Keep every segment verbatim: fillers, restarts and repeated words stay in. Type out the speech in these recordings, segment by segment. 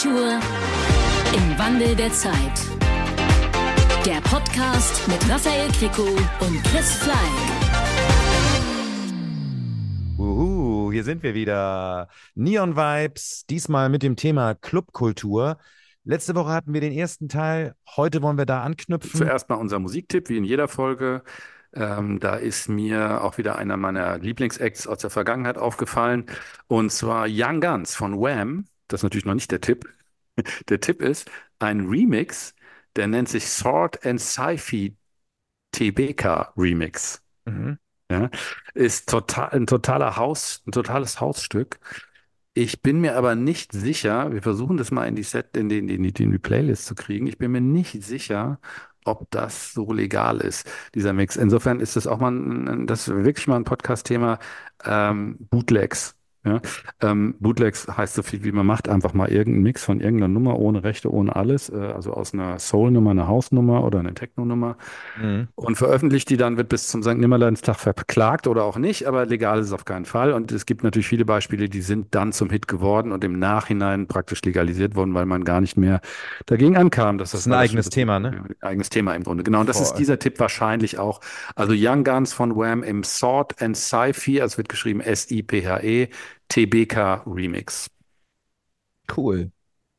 Clubkultur im Wandel der Zeit. Der Podcast mit Raphael Kricko und Chris Fleig. Uhu, hier sind wir wieder. Neon Vibes, diesmal mit dem Thema Clubkultur. Letzte Woche hatten wir den ersten Teil, heute wollen wir da anknüpfen. Zuerst mal unser Musiktipp, wie in jeder Folge. Ähm, da ist mir auch wieder einer meiner Lieblingsacts aus der Vergangenheit aufgefallen. Und zwar Young Guns von Wham. Das ist natürlich noch nicht der Tipp. Der Tipp ist ein Remix, der nennt sich Sword and Sci-Fi T B K Remix. Mhm. Ja, ist total, ein totaler Haus, ein totales Hausstück. Ich bin mir aber nicht sicher, wir versuchen das mal in die Set, in die, in die, in die Playlist zu kriegen. Ich bin mir nicht sicher, ob das so legal ist, dieser Mix. Insofern ist das auch mal ein, das ist wirklich mal ein Podcast-Thema, ähm, Bootlegs. Ja? Ähm, Bootlegs heißt so viel, wie man macht, einfach mal irgendeinen Mix von irgendeiner Nummer, ohne Rechte, ohne alles, äh, also aus einer Soul-Nummer, einer House-Nummer oder einer Techno-Nummer Mhm. und veröffentlicht die dann, wird bis zum Sankt Nimmerleinstag verklagt oder auch nicht, aber legal ist es auf keinen Fall. Und es gibt natürlich viele Beispiele, die sind dann zum Hit geworden und im Nachhinein praktisch legalisiert worden, weil man gar nicht mehr dagegen ankam. Dass Das das ist ein war das eigenes schon- Thema, ne? Ja, ein eigenes Thema im Grunde. Genau, und das ist Voll. dieser Tipp wahrscheinlich auch. Also Young Guns von Wham im Sword and Sci-Fi, also es wird geschrieben S I P H E, T B K Remix. Cool.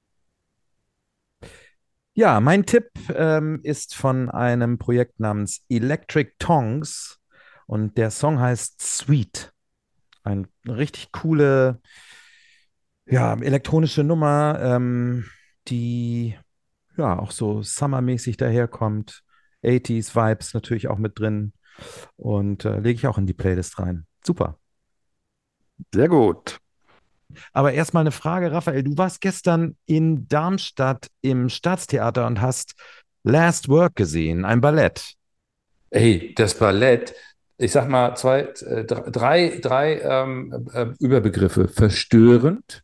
Ja, mein Tipp ähm, ist von einem Projekt namens Electric Tongues und der Song heißt Sweet. Eine richtig coole, ja, elektronische Nummer, ähm, die ja auch so summermäßig daherkommt. achtziger Vibes natürlich auch mit drin und äh, lege ich auch in die Playlist rein. Super. Sehr gut. Aber erstmal eine Frage, Raphael. Du warst gestern in Darmstadt im Staatstheater und hast Last Work gesehen, ein Ballett. Ey, das Ballett, ich sag mal zwei, äh, drei, drei ähm, äh, Überbegriffe. Verstörend,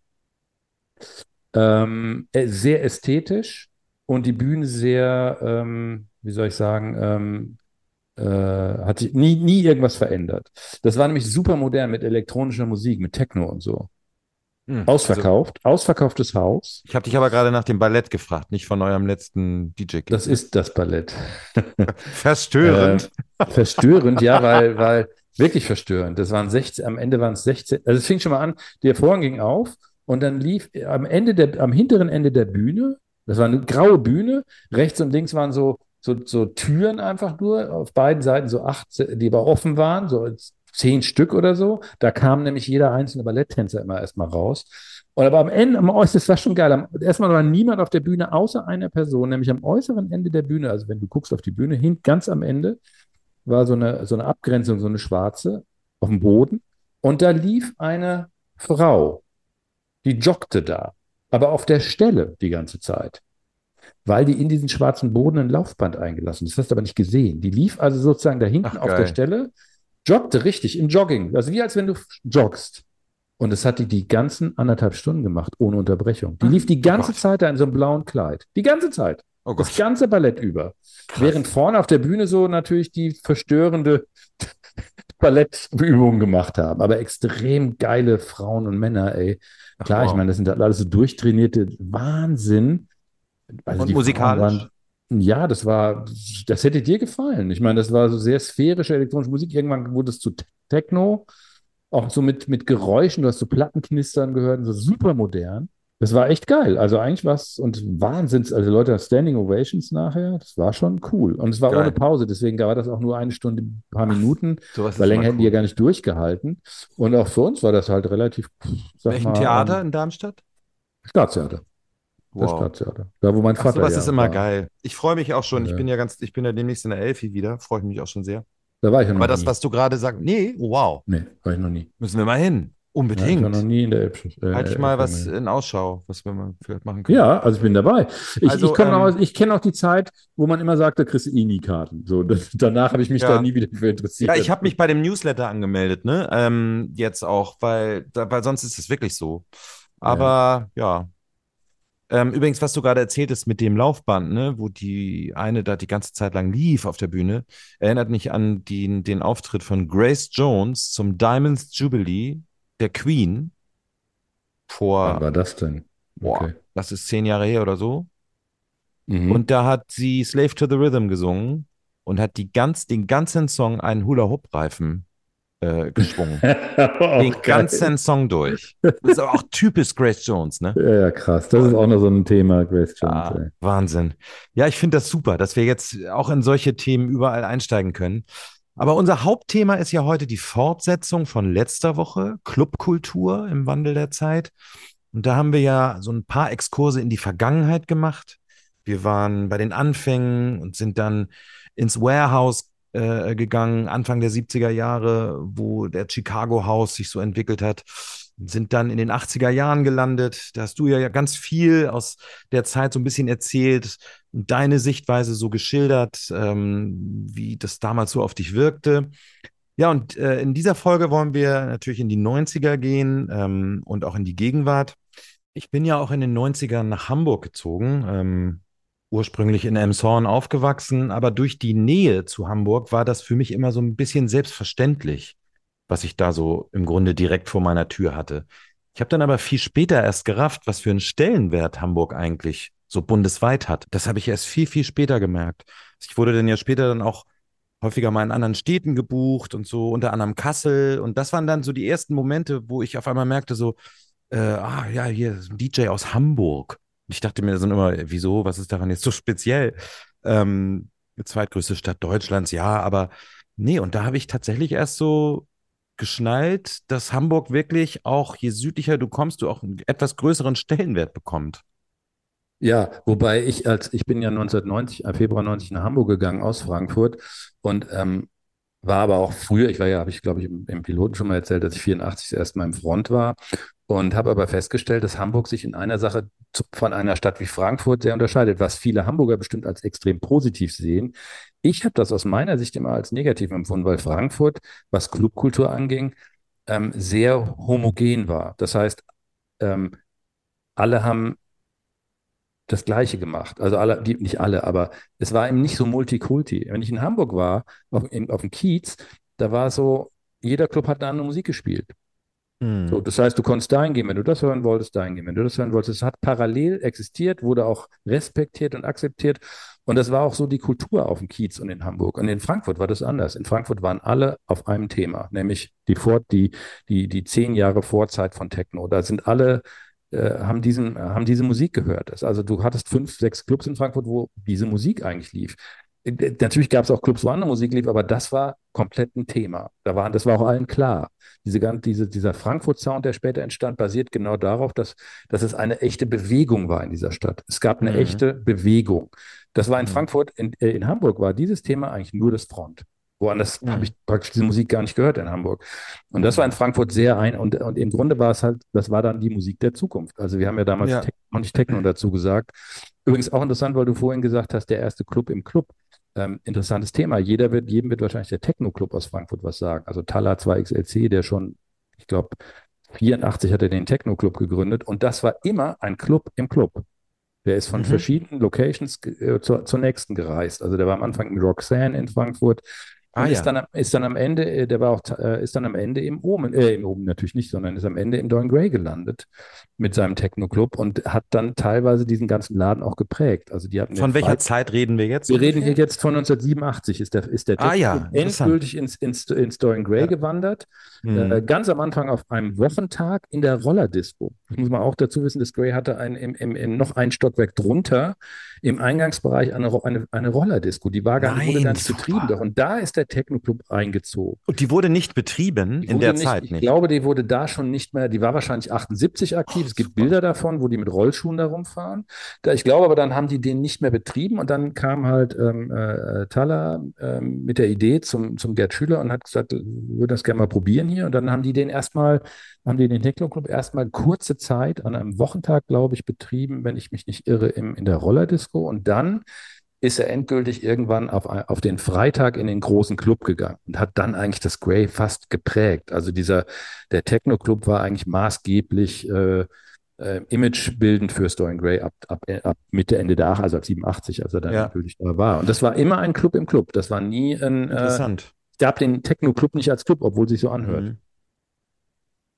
ähm, äh, sehr ästhetisch und die Bühne sehr, ähm, wie soll ich sagen, ähm, äh, hat sich nie, nie irgendwas verändert. Das war nämlich super modern mit elektronischer Musik, mit Techno und so. Hm, also, Ausverkauft, ausverkauftes Haus. ich habe dich aber gerade nach dem Ballett gefragt, nicht von eurem letzten D J-Gig. Das ist das Ballett. Verstörend. Äh, verstörend, ja, weil, weil wirklich verstörend. Das waren sechzehn, am Ende waren es sechzehn, also es fing schon mal an, der Vorhang ging auf und dann lief am Ende der, am hinteren Ende der Bühne, das war eine graue Bühne, rechts und links waren so, so, so Türen einfach nur, auf beiden Seiten so acht, die aber offen waren, so zehn Stück oder so. Da kam nämlich jeder einzelne Balletttänzer immer erstmal raus. Und aber am Ende, am äußeren, das war schon geil. Am, erstmal war niemand auf der Bühne außer einer Person, nämlich am äußeren Ende der Bühne. Also wenn du guckst auf die Bühne, hin, ganz am Ende war so eine, so eine Abgrenzung, so eine schwarze auf dem Boden. Und da lief eine Frau, die joggte da, aber auf der Stelle die ganze Zeit, weil die in diesen schwarzen Boden ein Laufband eingelassen. Das hast du aber nicht gesehen. Die lief also sozusagen da hinten Ach, auf der geil. Stelle, joggte richtig im Jogging. Also wie als wenn du joggst. Und das hat die die ganzen anderthalb Stunden gemacht, ohne Unterbrechung. Die lief die ganze Gott. Zeit da in so einem blauen Kleid. Die ganze Zeit. Oh Das Gott. ganze Ballett über. Während vorne auf der Bühne so natürlich die verstörende Ballettübungen gemacht haben. Aber extrem geile Frauen und Männer, ey. Klar, Ach, wow. ich meine, das sind alles so durchtrainierte Wahnsinn. Also Und die Frauen musikalisch? waren, ja, das war, das hätte dir gefallen. Ich meine, das war so sehr sphärische elektronische Musik. Irgendwann wurde es zu Techno, auch so mit, mit Geräuschen. Du hast so Plattenknistern gehört, so super modern. Das war echt geil. Also eigentlich war es, und Wahnsinns, also Leute hatten Standing Ovations nachher. Das war schon cool. Und es war Geil. ohne Pause, deswegen war das auch nur eine Stunde, ein paar Minuten, Sowas ist weil länger immer hätten die ja cool. gar nicht durchgehalten. Und auch für uns war das halt relativ, sag Welchem mal, Theater ähm, in Darmstadt? Staatstheater. Das Wow. Staatstheater. Da, wo mein Ach, Vater sowas ja ist immer war. geil. Ich freue mich auch schon. Ich Ja. bin ja ganz, ich bin ja demnächst in der Elfi wieder. Freue ich mich auch schon sehr. Da war ich ja noch Aber das, nie. was du gerade sagst, nee, wow, Nee, war ich noch nie. müssen wir mal hin. Ja, ich war noch Unbedingt. nie in der Elbsch äh, Halte ich mal Elbphilharmonie. was in Ausschau, was wir mal vielleicht machen können. Ja, also ich bin dabei. Ich, Also, ich, komm ähm, auch, ich kenne auch die Zeit, wo man immer sagt, da kriegst du eh nie Karten. So, das, danach habe ich mich Ja. da nie wieder für interessiert. Ja, ich habe mich bei dem Newsletter angemeldet, ne? Ähm, jetzt auch, weil, da, weil sonst ist es wirklich so. Aber ja. Ähm, übrigens, was du gerade erzählt hast mit dem Laufband, ne, wo die eine da die ganze Zeit lang lief auf der Bühne, erinnert mich an den, den Auftritt von Grace Jones zum Diamonds Jubilee der Queen Wann vor, war das denn? boah, Okay. das ist zehn Jahre her oder so. Mhm. Und da hat sie Slave to the Rhythm gesungen und hat die ganz, den ganzen Song einen Hula-Hoop-Reifen äh, geschwungen. Den Auch geil. ganzen Song durch. Das ist aber auch typisch Grace Jones, ne? Ja, ja, krass. Das ist auch noch so ein Thema, Grace Jones, Ah, ey. Wahnsinn. Ja, ich finde das super, dass wir jetzt auch in solche Themen überall einsteigen können. Aber unser Hauptthema ist ja heute die Fortsetzung von letzter Woche, Clubkultur im Wandel der Zeit. Und da haben wir ja so ein paar Exkurse in die Vergangenheit gemacht. Wir waren bei den Anfängen und sind dann ins Warehouse äh, gegangen, Anfang der siebziger Jahre, wo der Chicago House sich so entwickelt hat. Sind dann in den achtziger Jahren gelandet. Da hast du ja ganz viel aus der Zeit so ein bisschen erzählt und deine Sichtweise so geschildert, ähm, wie das damals so auf dich wirkte. Ja, und äh, in dieser Folge wollen wir natürlich in die neunziger gehen ähm, und auch in die Gegenwart. Ich bin ja auch in den neunzigern nach Hamburg gezogen, ähm, ursprünglich in Elmshorn aufgewachsen, aber durch die Nähe zu Hamburg war das für mich immer so ein bisschen selbstverständlich, was ich da so im Grunde direkt vor meiner Tür hatte. Ich habe dann aber viel später erst gerafft, was für einen Stellenwert Hamburg eigentlich so bundesweit hat. Das habe ich erst viel, viel später gemerkt. Ich wurde dann ja später dann auch häufiger mal in anderen Städten gebucht und so, unter anderem Kassel. Und das waren dann so die ersten Momente, wo ich auf einmal merkte, so, äh, ah ja, hier ist ein D J aus Hamburg. Und ich dachte mir dann immer, wieso, was ist daran jetzt so speziell? Ähm, die zweitgrößte Stadt Deutschlands, ja, aber nee, und da habe ich tatsächlich erst so geschnallt, dass Hamburg wirklich auch, je südlicher du kommst, du auch einen etwas größeren Stellenwert bekommt. Ja, wobei ich als, ich bin ja neunzehnhundertneunzig, äh, Februar neunzig nach Hamburg gegangen aus Frankfurt und ähm, war aber auch früher, ich war ja, habe ich glaube ich im, im Piloten schon mal erzählt, dass ich vierundachtzig das erste Mal im Front war und habe aber festgestellt, dass Hamburg sich in einer Sache zu, von einer Stadt wie Frankfurt sehr unterscheidet, was viele Hamburger bestimmt als extrem positiv sehen. Ich habe das aus meiner Sicht immer als negativ empfunden, weil Frankfurt, was Clubkultur anging, ähm, sehr homogen war. Das heißt, ähm, alle haben das Gleiche gemacht. Also alle, die, nicht alle, aber es war eben nicht so Multikulti. Wenn ich in Hamburg war, auf, in, auf dem Kiez, da war so, jeder Club hat eine andere Musik gespielt. So, Hm. das heißt, du konntest dahin gehen, wenn du das hören wolltest, dahin gehen, wenn du das hören wolltest. Es hat parallel existiert, wurde auch respektiert und akzeptiert. Und das war auch so die Kultur auf dem Kiez und in Hamburg. Und in Frankfurt war das anders. In Frankfurt waren alle auf einem Thema, nämlich die, Vor die, die, die zehn Jahre Vorzeit von Techno. Da sind alle äh, haben diesen, haben diese Musik gehört. Das- Also du hattest fünf, sechs Clubs in Frankfurt, wo diese Musik eigentlich lief. Äh, Natürlich gab es auch Clubs, wo andere Musik lief, aber das war komplett ein Thema. Da war, das war auch allen klar. Diese, gan- diese, dieser Frankfurt-Sound, der später entstand, basiert genau darauf, dass, dass es eine echte Bewegung war in dieser Stadt. Es gab eine Hm. echte Bewegung. Das war in Hm. Frankfurt, in, äh, in Hamburg war dieses Thema eigentlich nur das Front. Woanders habe Hm. ich praktisch diese Musik gar nicht gehört in Hamburg. Und das war in Hm. Frankfurt sehr ein, und, und im Grunde war es halt, das war dann die Musik der Zukunft. Also wir haben ja damals Ja. Tech, noch nicht Techno dazu gesagt. Übrigens auch interessant, weil du vorhin gesagt hast, der erste Club im Club. Ähm, interessantes Thema. Jeder wird, jedem wird wahrscheinlich der Techno-Club aus Frankfurt was sagen. Also Talla zwei X L C, der schon, ich glaube, vierundachtzig hat er den Techno-Club gegründet. Und das war immer ein Club im Club. Der ist von Mhm. verschiedenen Locations äh, zur, zur nächsten gereist. Also der war am Anfang in Roxanne in Frankfurt Ah und ist ja. dann, am- ist dann am Ende, äh, der war auch, äh, ist dann am Ende im Omen, äh, im Omen natürlich nicht, sondern ist am Ende im Dorian Gray gelandet mit seinem Techno-Club und hat dann teilweise diesen ganzen Laden auch geprägt. Also die hatten den Von welcher frei. Zeit reden wir jetzt Wir reden hier ungefähr? jetzt von neunzehnhundertsiebenundachtzig, ist der, ist der Ah Techno-Club ja, interessant. endgültig ins, ins, ins Dorian Gray Ja. gewandert. Äh, Hm. ganz am Anfang auf einem Wochentag in der Rollerdisco. Das muss man auch dazu wissen, das Gray hatte ein, im, im, im, noch ein Stockwerk drunter im Eingangsbereich eine, Ro- eine, eine Rollerdisco. Die war gar, die wurde gar Nein, nicht betrieben. Doch. super. Und da ist der Techno-Club eingezogen. Und die wurde nicht betrieben Die in wurde der nicht, Zeit ich nicht. glaube, die wurde da schon nicht mehr, die war wahrscheinlich achtundsiebzig aktiv. Oh, Es gibt super. Bilder davon, wo die mit Rollschuhen da rumfahren. Da, ich glaube aber, dann haben die den nicht mehr betrieben und dann kam halt ähm, äh, Thaler ähm, mit der Idee zum, zum Gerd Schüler und hat gesagt, wir würden das gerne mal probieren hier. Und dann haben die den erstmal, haben die den Techno-Club erstmal kurze Zeit an einem Wochentag, glaube ich, betrieben, wenn ich mich nicht irre, im, in der Rollerdisco. Und dann ist er endgültig irgendwann auf, auf den Freitag in den großen Club gegangen und hat dann eigentlich das Grey fast geprägt. Also dieser, der Techno-Club war eigentlich maßgeblich äh, äh, imagebildend für Dorian Gray ab, ab, ab Mitte, Ende der acht, also ab siebenundachtzig, als er dann Ja, endgültig da war. Und das war immer ein Club im Club. Das war nie ein, äh, interessant. es gab den Techno-Club nicht als Club, obwohl es sich so anhört. Mhm.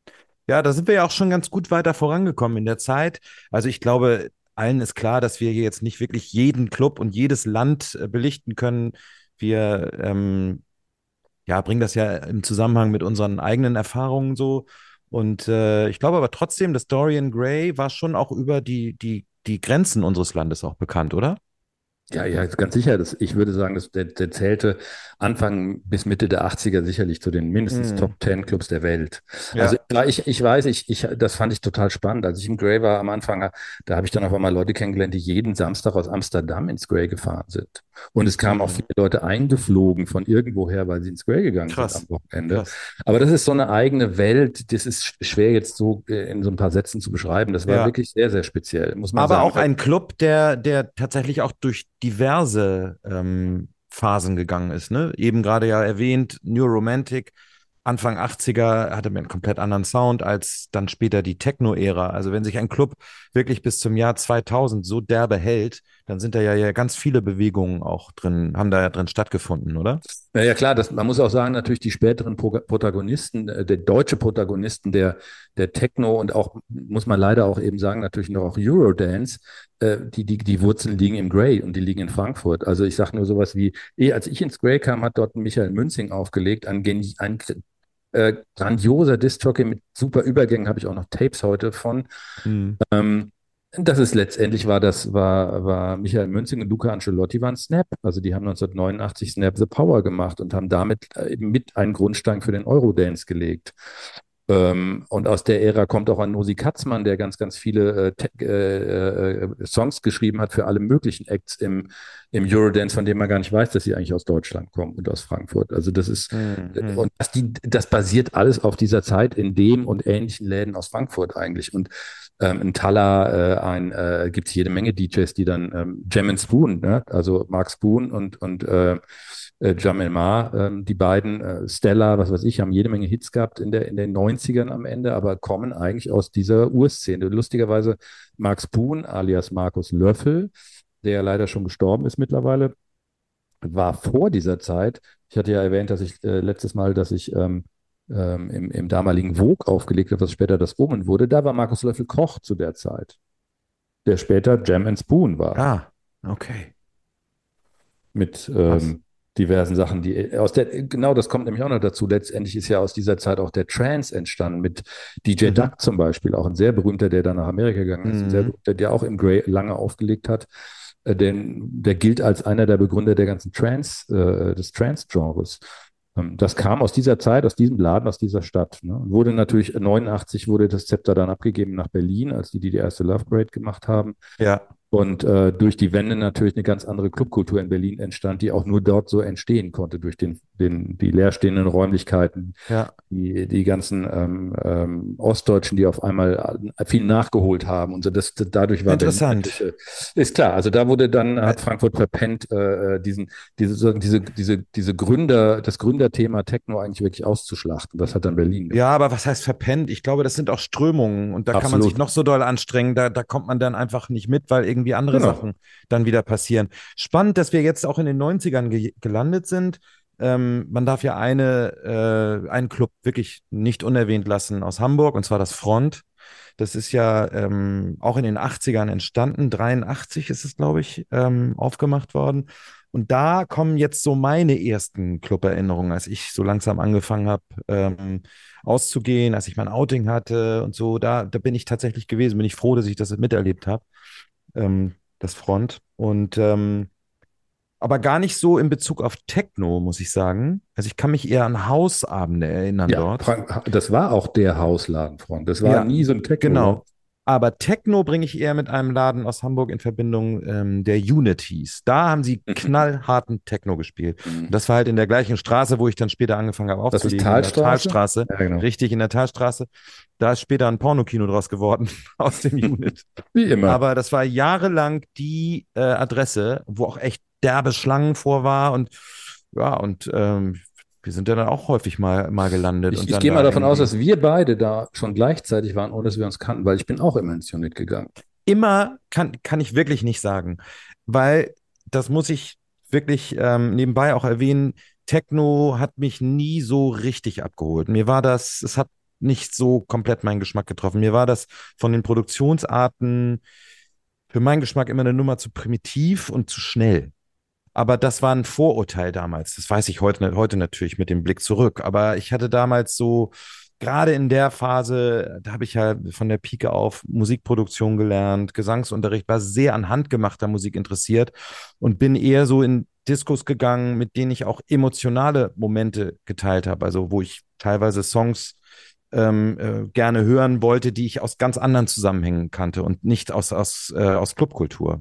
Ja, da sind wir ja auch schon ganz gut weiter vorangekommen in der Zeit. Also ich glaube, allen ist klar, dass wir hier jetzt nicht wirklich jeden Club und jedes Land äh, belichten können. Wir ähm, ja, bringen das ja im Zusammenhang mit unseren eigenen Erfahrungen so. Und äh, ich glaube aber trotzdem, dass Dorian Gray war schon auch über die, die, die Grenzen unseres Landes auch bekannt, oder? Ja, ja, ganz sicher. Das, ich würde sagen, dass der, der zählte Anfang bis Mitte der achtziger sicherlich zu den mindestens Top Hm. Ten Clubs der Welt. Also Ja. ich, ich weiß, ich, ich, das fand ich total spannend. Als ich im Grey war am Anfang, da habe ich dann auf einmal Leute kennengelernt, die jeden Samstag aus Amsterdam ins Grey gefahren sind. Und es kamen auch Hm. viele Leute eingeflogen von irgendwoher, weil sie ins Grey gegangen sind am Krass, Wochenende. krass. Aber das ist so eine eigene Welt. Das ist schwer jetzt so äh, in so ein paar Sätzen zu beschreiben. Das war Ja. wirklich sehr, sehr speziell, muss man Aber sagen. auch ein Club, der, der tatsächlich auch durch diverse ähm, Phasen gegangen ist, ne? Eben gerade ja erwähnt, New Romantic, Anfang achtziger hatte man einen komplett anderen Sound als dann später die Techno-Ära. Also wenn sich ein Club wirklich bis zum Jahr zweitausend so derbe hält, dann sind da ja, ja ganz viele Bewegungen auch drin, haben da ja drin stattgefunden, oder? Ja, ja klar, das, man muss auch sagen, natürlich die späteren Pro Protagonisten, äh, der deutsche Protagonisten der, der Techno und auch, muss man leider auch eben sagen, natürlich noch auch Eurodance, äh, die, die, die Wurzeln liegen im Grey und die liegen in Frankfurt. Also ich sage nur sowas wie, eh, als ich ins Grey kam, hat dort Michael Münzing aufgelegt, ein, geni- ein äh, grandioser Disc-Jockey mit super Übergängen, habe ich auch noch Tapes heute von. Hm. Ähm, Das ist letztendlich war das, war, war Michael Münzing und Luca Ancelotti waren Snap. Also die haben neunzehnhundertneunundachtzig Snap the Power gemacht und haben damit äh, eben mit einen Grundstein für den Eurodance gelegt. Ähm, und aus der Ära kommt auch ein Nosi Katzmann, der ganz, ganz viele äh, Te- äh, äh, Songs geschrieben hat für alle möglichen Acts im, im Eurodance, von dem man gar nicht weiß, dass sie eigentlich aus Deutschland kommen und aus Frankfurt. Also das ist, Hm, äh, hm. und das, die, das basiert alles auf dieser Zeit in dem und ähnlichen Läden aus Frankfurt eigentlich. Und ähm, in Thaler äh, ein, äh, gibt es jede Menge D Js, die dann ähm, Jam and Spoon, ne? Also Mark Spoon und, und äh, äh, Jamel Ma, ähm, die beiden, äh, Stella, was weiß ich, haben jede Menge Hits gehabt in, der, in den neunzigern am Ende, aber kommen eigentlich aus dieser Urszene. Lustigerweise Mark Spoon alias Markus Löffel, der ja leider schon gestorben ist mittlerweile, war vor dieser Zeit. Ich hatte ja erwähnt, dass ich äh, letztes Mal, dass ich ähm, ähm, im, im damaligen Vogue aufgelegt habe, was später das Omen wurde. Da war Markus Löffel Koch zu der Zeit, der später Jam and Spoon war. Ah, okay. Mit Krass. ähm, diversen Sachen, die aus der, genau das kommt nämlich auch noch dazu. Letztendlich ist ja aus dieser Zeit auch der Trance entstanden, mit D J Mhm. Duck zum Beispiel, auch ein sehr berühmter, der dann nach Amerika gegangen ist, ein sehr Mhm. berühmter, der auch im Grey lange aufgelegt hat. Äh, denn der gilt als einer der Begründer der ganzen Trance, äh, des Trance-Genres. Ähm, Das kam aus dieser Zeit, aus diesem Laden, aus dieser Stadt. Ne? Und wurde natürlich, neunundachtzig wurde das Zepter dann abgegeben nach Berlin, als die die, die erste Love Parade gemacht haben. Ja. Und äh, durch die Wende natürlich eine ganz andere Clubkultur in Berlin entstand, die auch nur dort so entstehen konnte, durch den, den, die leerstehenden Räumlichkeiten, Ja. die, die ganzen ähm, ähm, Ostdeutschen, die auf einmal viel nachgeholt haben und so. Das, das, dadurch war Berlin Interessant. natürlich, äh, ist klar, also da wurde dann, hat Frankfurt verpennt, äh, diesen, diese, sozusagen diese, diese, diese Gründer, das Gründerthema Techno eigentlich wirklich auszuschlachten. Das hat dann Berlin gemacht. Ja, aber was heißt verpennt? Ich glaube, das sind auch Strömungen und da kann man sich Absolut. noch so doll anstrengen, da, da kommt man dann einfach nicht mit, weil irgendwie andere Genau. Sachen dann wieder passieren. Spannend, dass wir jetzt auch in den neunzigern ge gelandet sind. Ähm, man darf ja eine, äh, einen Club wirklich nicht unerwähnt lassen aus Hamburg, und zwar das Front. Das ist ja ähm, auch in den achtzigern entstanden. dreiundachtzig ist es, glaube ich, ähm, aufgemacht worden. Und da kommen jetzt so meine ersten Club-Erinnerungen, als ich so langsam angefangen habe, ähm, auszugehen, als ich mein Outing hatte und so. Da, da bin ich tatsächlich gewesen. Bin ich froh, dass ich das miterlebt habe, ähm, das Front. Und ähm, aber gar nicht so in Bezug auf Techno, muss ich sagen. Also ich kann mich eher an Hausabende erinnern Ja, dort. Frank, das war auch der Hausladen, Frank. Das war Ja, nie so ein Techno-Laden. genau. Aber Techno bringe ich eher mit einem Laden aus Hamburg in Verbindung, ähm, der Unit hieß. Da haben sie knallharten Techno gespielt. Und das war halt in der gleichen Straße, wo ich dann später angefangen habe Das ist aufzulegen, in der Talstraße? Talstraße. Ja, genau. Richtig, in der Talstraße. Da ist später ein Pornokino draus geworden aus dem Unit. Wie immer. Aber das war jahrelang die äh, Adresse, wo auch echt derbe Schlangen vor war. Und ja, und ähm, wir sind ja dann auch häufig mal, mal gelandet. Ich, und ich dann gehe mal da davon aus, irgendwie dass wir beide da schon gleichzeitig waren, ohne dass wir uns kannten, weil ich bin auch immer ins Unit gegangen. immer kann, kann ich wirklich nicht sagen, weil das muss ich wirklich ähm, nebenbei auch erwähnen. Techno hat mich nie so richtig abgeholt. Mir war das, es hat nicht so komplett meinen Geschmack getroffen. Mir war das von den Produktionsarten für meinen Geschmack immer eine Nummer zu primitiv und zu schnell. Aber das war ein Vorurteil damals. Das weiß ich heute, heute natürlich mit dem Blick zurück. Aber ich hatte damals so, gerade in der Phase, da habe ich ja von der Pike auf Musikproduktion gelernt, Gesangsunterricht, war sehr an handgemachter Musik interessiert und bin eher so in Diskos gegangen, mit denen ich auch emotionale Momente geteilt habe. Also wo ich teilweise Songs ähm, äh, gerne hören wollte, die ich aus ganz anderen Zusammenhängen kannte und nicht aus, aus, äh, aus Clubkultur.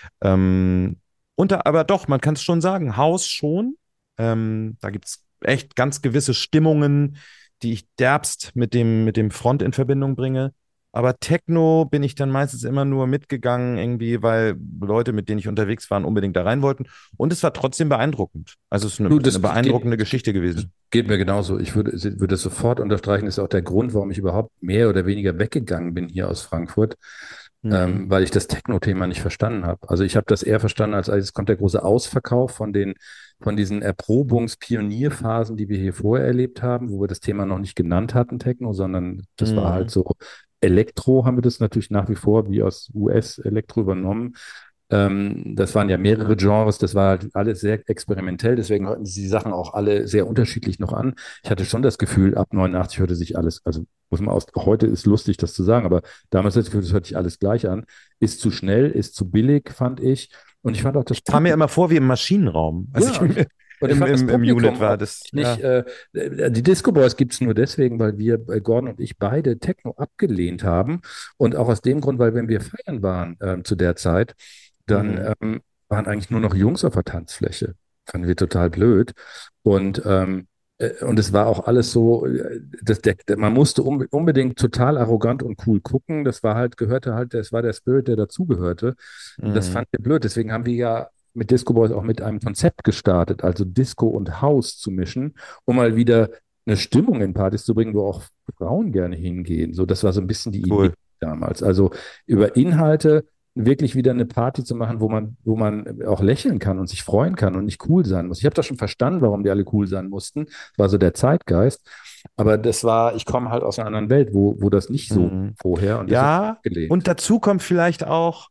Ähm, unter, aber doch, man kann es schon sagen, House schon. Ähm, da gibt es echt ganz gewisse Stimmungen, die ich derbst mit dem, mit dem Front in Verbindung bringe. Aber Techno bin ich dann meistens immer nur mitgegangen, irgendwie, weil Leute, mit denen ich unterwegs war, unbedingt da rein wollten. Und es war trotzdem beeindruckend. Also es ist eine, Du, das eine beeindruckende geht, Geschichte das gewesen. geht mir genauso. Ich würde, würde das sofort unterstreichen. Das ist auch der Grund, warum ich überhaupt mehr oder weniger weggegangen bin hier aus Frankfurt, Mhm. ähm, weil ich das Techno-Thema nicht verstanden habe. Also ich habe das eher verstanden, als, als jetzt kommt der große Ausverkauf von den, von diesen Erprobungs-Pionierphasen, die wir hier vorher erlebt haben, wo wir das Thema noch nicht genannt hatten, Techno, sondern das war halt Mhm. so Elektro, haben wir das natürlich nach wie vor wie aus U S-Elektro übernommen. Ähm, das waren ja mehrere Genres, das war halt alles sehr experimentell, deswegen hörten sie die Sachen auch alle sehr unterschiedlich noch an. Ich hatte schon das Gefühl, ab neunundachtzig hörte sich alles, also muss man aus, heute ist lustig, das zu sagen, aber damals hatte ich das Gefühl, das hört sich alles gleich an. Ist zu schnell, ist zu billig, fand ich. Und ich fand auch das Ich kam mir Publikum, immer vor wie im Maschinenraum, als ich ja, im, ich, und ich im, fand das im, im Unit Publikum war. auch Das, nicht, ja. äh, die Disco Boys gibt es nur deswegen, weil wir, äh, Gordon und ich, beide Techno abgelehnt haben. Und auch aus dem Grund, weil wenn wir feiern waren ähm, zu der Zeit, dann Mhm. ähm, waren eigentlich nur noch Jungs auf der Tanzfläche. Fanden wir total blöd. Und, ähm, äh, und es war auch alles so, äh, das, der, der, man musste um, unbedingt total arrogant und cool gucken. Das war halt, gehörte halt, das war der Spirit, der dazugehörte. Und das Mhm. fand wir blöd. Deswegen haben wir ja mit Disco Boys auch mit einem Konzept gestartet, also Disco und House zu mischen, um mal wieder eine Stimmung in Partys zu bringen, wo auch Frauen gerne hingehen. So, das war so ein bisschen die Idee Cool. damals. Also über Inhalte wirklich wieder eine Party zu machen, wo man, wo man auch lächeln kann und sich freuen kann und nicht cool sein muss. Ich habe das schon verstanden, warum die alle cool sein mussten. Das war so der Zeitgeist. Aber das war, ich komme halt aus einer anderen Welt, wo, wo das nicht so Mhm. vorher und deswegen Ja, und abgelehnt. dazu kommt vielleicht auch,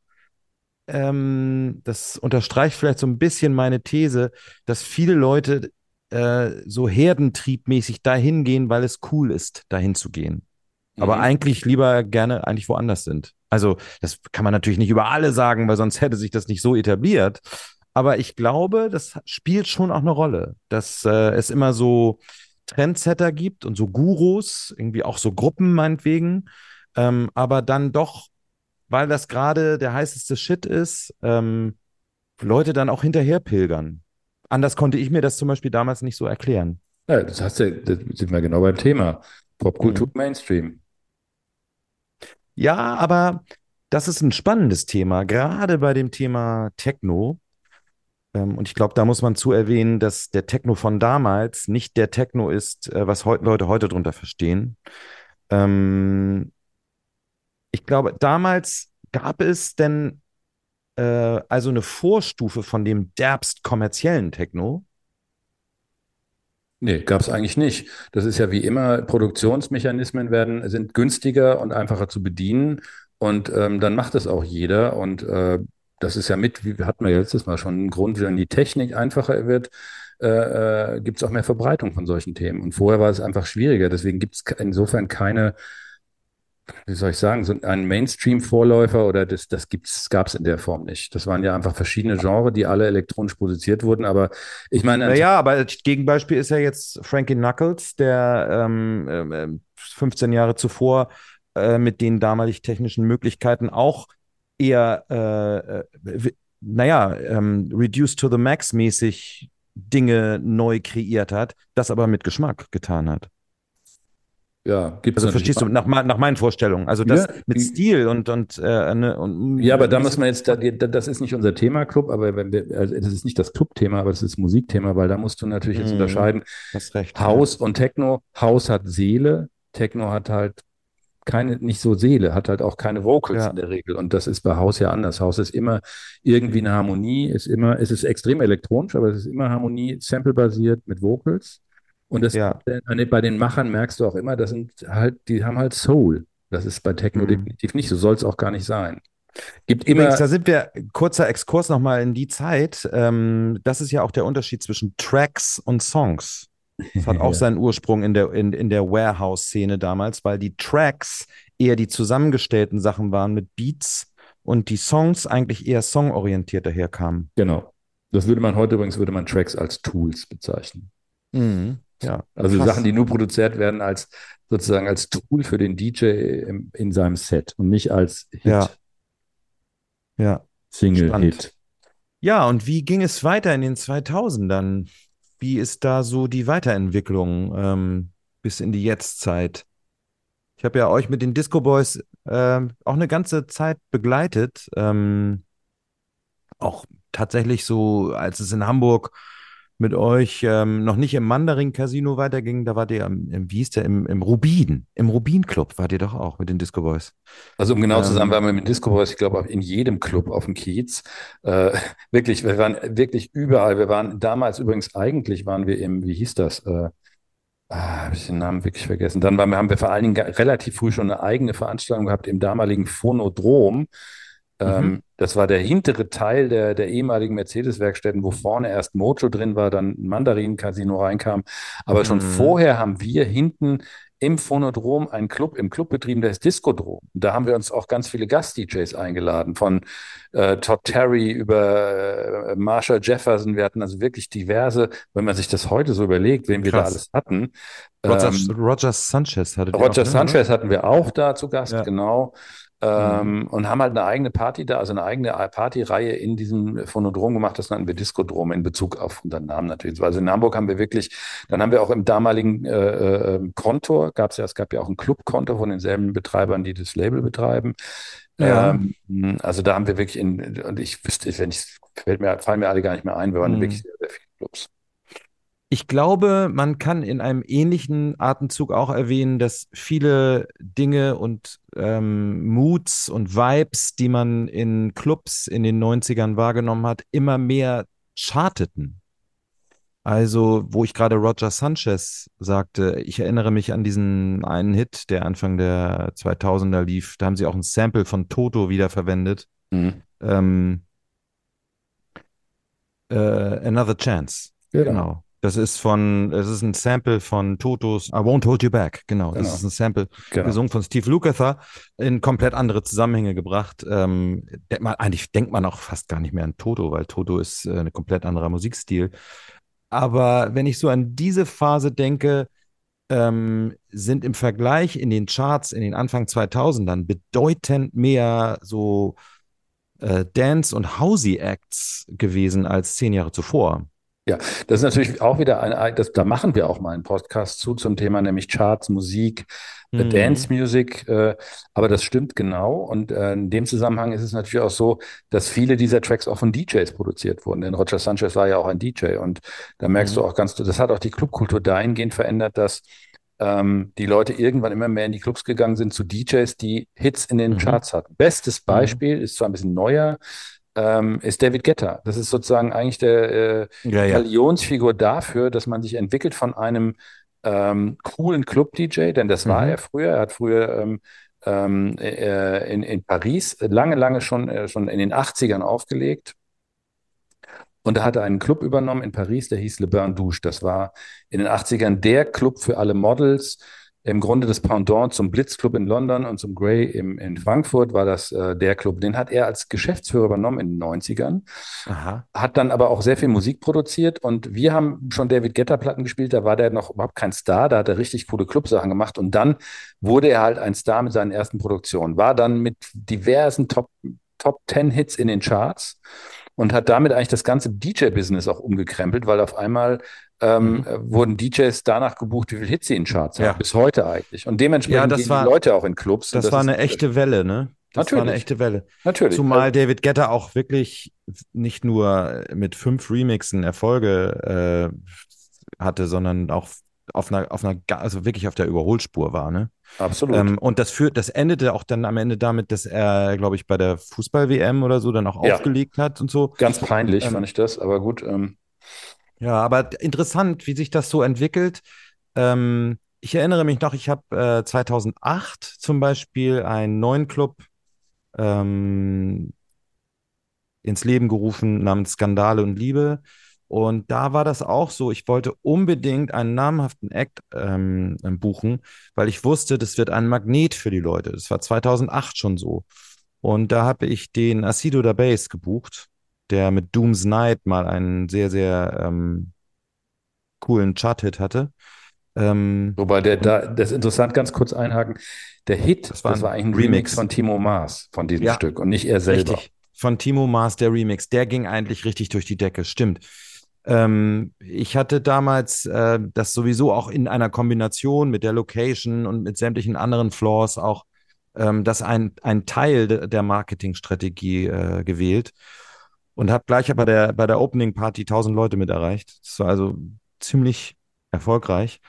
ähm, das unterstreicht vielleicht so ein bisschen meine These, dass viele Leute äh, so herdentriebmäßig dahin gehen, weil es cool ist, dahin zu gehen. Aber Mhm. eigentlich lieber gerne eigentlich woanders sind. Also, das kann man natürlich nicht über alle sagen, weil sonst hätte sich das nicht so etabliert. Aber ich glaube, das spielt schon auch eine Rolle, dass äh, es immer so Trendsetter gibt und so Gurus, irgendwie auch so Gruppen meinetwegen, ähm, aber dann doch, weil das gerade der heißeste Shit ist, ähm, Leute dann auch hinterher pilgern. Anders konnte ich mir das zum Beispiel damals nicht so erklären. Ja, das hast du, das sind wir genau beim Thema. Popkultur Mhm. Mainstream. Ja, aber das ist ein spannendes Thema, gerade bei dem Thema Techno. Ähm, und ich glaube, da muss man zu erwähnen, dass der Techno von damals nicht der Techno ist, äh, was heu Leute heute drunter verstehen. Ähm, ich glaube, damals gab es denn äh, also eine Vorstufe von dem derbst kommerziellen Techno. Nee, gab es eigentlich nicht. Das ist ja wie immer, Produktionsmechanismen werden, sind günstiger und einfacher zu bedienen. Und ähm, dann macht es auch jeder. Und äh, das ist ja mit, wie hatten wir ja letztes Mal schon, ein Grund, wenn die Technik einfacher wird, äh, äh, gibt es auch mehr Verbreitung von solchen Themen. Und vorher war es einfach schwieriger. Deswegen gibt es insofern keine, wie soll ich sagen, so einen Mainstream-Vorläufer oder das, das gibt's, gab es in der Form nicht. Das waren ja einfach verschiedene Genres, die alle elektronisch produziert wurden. Aber ich meine, an Naja, aber als Gegenbeispiel ist ja jetzt Frankie Knuckles, der ähm, ähm, fünfzehn Jahre zuvor äh, mit den damalig technischen Möglichkeiten auch eher, äh, äh, w- naja, ähm, Reduced to the Max mäßig Dinge neu kreiert hat, das aber mit Geschmack getan hat. ja, gibt es Also natürlich. verstehst du, nach, mein- nach meinen Vorstellungen, also Ja, das mit Stil und, und, äh, ne, und ja, aber da müssen Musik. wir jetzt, da, das ist nicht unser Thema Club, aber wenn wir, also das ist nicht das Clubthema, aber das ist Musikthema, weil da musst du natürlich jetzt Mhm, unterscheiden, hast recht, ja. House und Techno. House hat Seele, Techno hat halt keine, nicht so Seele, hat halt auch keine Vocals in Ja. der Regel. Und das ist bei House ja anders. House ist immer irgendwie eine Harmonie, ist immer, es ist extrem elektronisch, aber es ist immer Harmonie, samplebasiert mit Vocals. Und das, Ja. bei den Machern merkst du auch immer, das sind halt, die haben halt Soul. Das ist bei Techno Mhm. definitiv nicht. So soll es auch gar nicht sein. Gibt Übrigens, immer, da sind wir, kurzer Exkurs nochmal in die Zeit. Ähm, das ist ja auch der Unterschied zwischen Tracks und Songs. Das hat auch Ja. seinen Ursprung in der, in, in der Warehouse-Szene damals, weil die Tracks eher die zusammengestellten Sachen waren mit Beats und die Songs eigentlich eher songorientiert daherkamen. Genau. Das würde man heute übrigens, würde man Tracks als Tools bezeichnen. Mhm. Ja, Also krass. Sachen, die nur produziert werden als sozusagen als Tool für den D J im, in seinem Set und nicht als Hit, Ja. Ja, Single-Hit. Ja, und wie ging es weiter in den zweitausendern? Wie ist da so die Weiterentwicklung ähm, bis in die Jetztzeit? Ich habe ja euch mit den Disco Boys ähm, auch eine ganze Zeit begleitet. Ähm, auch tatsächlich so, als es in Hamburg mit euch ähm, noch nicht im Mandarin-Casino weiterging, da wart ihr, im, im, wie hieß der, im, im Rubin, im Rubin-Club wart ihr doch auch mit den Disco Boys. Also um genau zu sein, Ähm, waren wir mit Disco Boys, ich glaube, in jedem Club auf dem Kiez. Äh, wirklich, wir waren wirklich überall. Wir waren damals übrigens, eigentlich waren wir im, wie hieß das? Äh, ah, habe ich den Namen wirklich vergessen. Dann waren wir, haben wir vor allen Dingen ga- relativ früh schon eine eigene Veranstaltung gehabt im damaligen Phonodrom. mhm. Ähm, das war der hintere Teil der, der ehemaligen Mercedes-Werkstätten, wo vorne erst Mojo drin war, dann ein Mandarin-Casino reinkam. Aber schon Mhm. vorher haben wir hinten im Phonodrom einen Club, im Club betrieben, der ist Discodrom. Da haben wir uns auch ganz viele Gast-D Js eingeladen, von äh, Todd Terry über äh, Marshall Jefferson. Wir hatten also wirklich diverse, wenn man sich das heute so überlegt, wen wir da Krass. alles hatten. Roger, Ähm, Roger Sanchez hattet ihr auch, Roger ne, Sanchez oder? hatten wir auch da zu Gast, Ja. genau. Mhm. Ähm, und haben halt eine eigene Party da, also eine eigene Partyreihe in diesem Phonodrom gemacht. Das nannten wir Discodrom in Bezug auf unseren Namen natürlich. Also in Hamburg haben wir wirklich, dann haben wir auch im damaligen äh, äh, Kontor, gab es ja, es gab ja auch ein Clubkontor von denselben Betreibern, die das Label betreiben. Ja. Ähm, also da haben wir wirklich in, und ich wüsste, wenn ich, fällt mir, fallen mir alle gar nicht mehr ein, wir waren wirklich Mhm. sehr, sehr viele Clubs. Ich glaube, man kann in einem ähnlichen Atemzug auch erwähnen, dass viele Dinge und ähm, Moods und Vibes, die man in Clubs in den neunzigern wahrgenommen hat, immer mehr charteten. Also, wo ich gerade Roger Sanchez sagte, ich erinnere mich an diesen einen Hit, der Anfang der zweitausender lief. Da haben sie auch ein Sample von Toto wiederverwendet. Mhm. Ähm, äh, Another Chance. Genau, Genau. Das ist von, es ist ein Sample von Totos I Won't Hold You Back. Genau. Das genau, ist ein Sample genau. gesungen von Steve Lukather in komplett andere Zusammenhänge gebracht. Ähm, denkt man, eigentlich denkt man auch fast gar nicht mehr an Toto, weil Toto ist äh, ein komplett anderer Musikstil. Aber wenn ich so an diese Phase denke, ähm, sind im Vergleich in den Charts in den Anfang zweitausendern bedeutend mehr so äh, Dance- und Housey-Acts gewesen als zehn Jahre zuvor. Ja, das ist natürlich auch wieder ein, das, da machen wir auch mal einen Podcast zu zum Thema, nämlich Charts, Musik, äh, Mhm. Dance Music, äh, aber das stimmt genau und äh, in dem Zusammenhang ist es natürlich auch so, dass viele dieser Tracks auch von D Js produziert wurden, denn Roger Sanchez war ja auch ein D J und da merkst Mhm. du auch ganz, das hat auch die Clubkultur dahingehend verändert, dass ähm, die Leute irgendwann immer mehr in die Clubs gegangen sind zu D Js, die Hits in den Mhm. Charts hatten. Bestes Mhm. Beispiel ist zwar ein bisschen neuer, ähm, ist David Guetta. Das ist sozusagen eigentlich der äh, Ja, ja. Galionsfigur dafür, dass man sich entwickelt von einem ähm, coolen Club-D J, denn das war Mhm. er früher. Er hat früher ähm, ähm, äh, in, in Paris lange, lange schon, äh, schon in den achtzigern aufgelegt. Und da hat er einen Club übernommen in Paris, der hieß Le Bain Douche. Das war in den achtzigern der Club für alle Models. Im Grunde das Pendant zum Blitzclub in London und zum Grey im, in Frankfurt war das äh, der Club. Den hat er als Geschäftsführer übernommen in den neunzigern. Aha. Hat dann aber auch sehr viel Musik produziert und wir haben schon David Guetta-Platten gespielt, da war der noch überhaupt kein Star, da hat er richtig coole Clubsachen gemacht und dann wurde er halt ein Star mit seinen ersten Produktionen, war dann mit diversen Top, Top zehn Hits in den Charts und hat damit eigentlich das ganze D J-Business auch umgekrempelt, weil auf einmal ähm, Mhm. äh, wurden D Js danach gebucht, wie viele Hits sie in Charts haben, Ja. bis heute eigentlich. Und dementsprechend Ja, das gehen war- die Leute auch in Clubs. und Das war ist eine echte Welle, ne? Das war eine Natürlich. echte Welle. Natürlich. Zumal David Guetta auch wirklich nicht nur mit fünf Remixen Erfolge äh, hatte, sondern auch auf einer, auf einer, ga- also wirklich auf der Überholspur war, ne? Absolut. Ähm, und das führt, das endete auch dann am Ende damit, dass er, glaube ich, bei der Fußball-W M oder so dann auch Ja. aufgelegt hat und so. Ganz peinlich Ähm, fand ich das, aber gut. Ähm, Ja, aber interessant, wie sich das so entwickelt. Ähm, ich erinnere mich noch, ich habe äh, zweitausendacht zum Beispiel einen neuen Club ähm, ins Leben gerufen namens Skandale und Liebe. Und da war das auch so. Ich wollte unbedingt einen namhaften Act ähm, buchen, weil ich wusste, das wird ein Magnet für die Leute. Das war zweitausendacht schon so. Und da habe ich den Acido da Bass gebucht, der mit Doom's Night mal einen sehr, sehr ähm, coolen Chart-Hit hatte. Ähm, Wobei der und da, das ist interessant, ganz kurz einhaken. Der Hit, das war das war ein eigentlich ein Remix Remix. von Timo Maas von diesem Ja, Stück und nicht er selber. richtig. Von Timo Maas, der Remix. Der ging eigentlich richtig durch die Decke. Stimmt. Ähm, ich hatte damals äh, das sowieso auch in einer Kombination mit der Location und mit sämtlichen anderen Flaws auch ähm, das ein, ein Teil de, der Marketingstrategie äh, gewählt und habe gleich bei der, bei der Opening Party tausend Leute mit erreicht. Das war also ziemlich erfolgreich.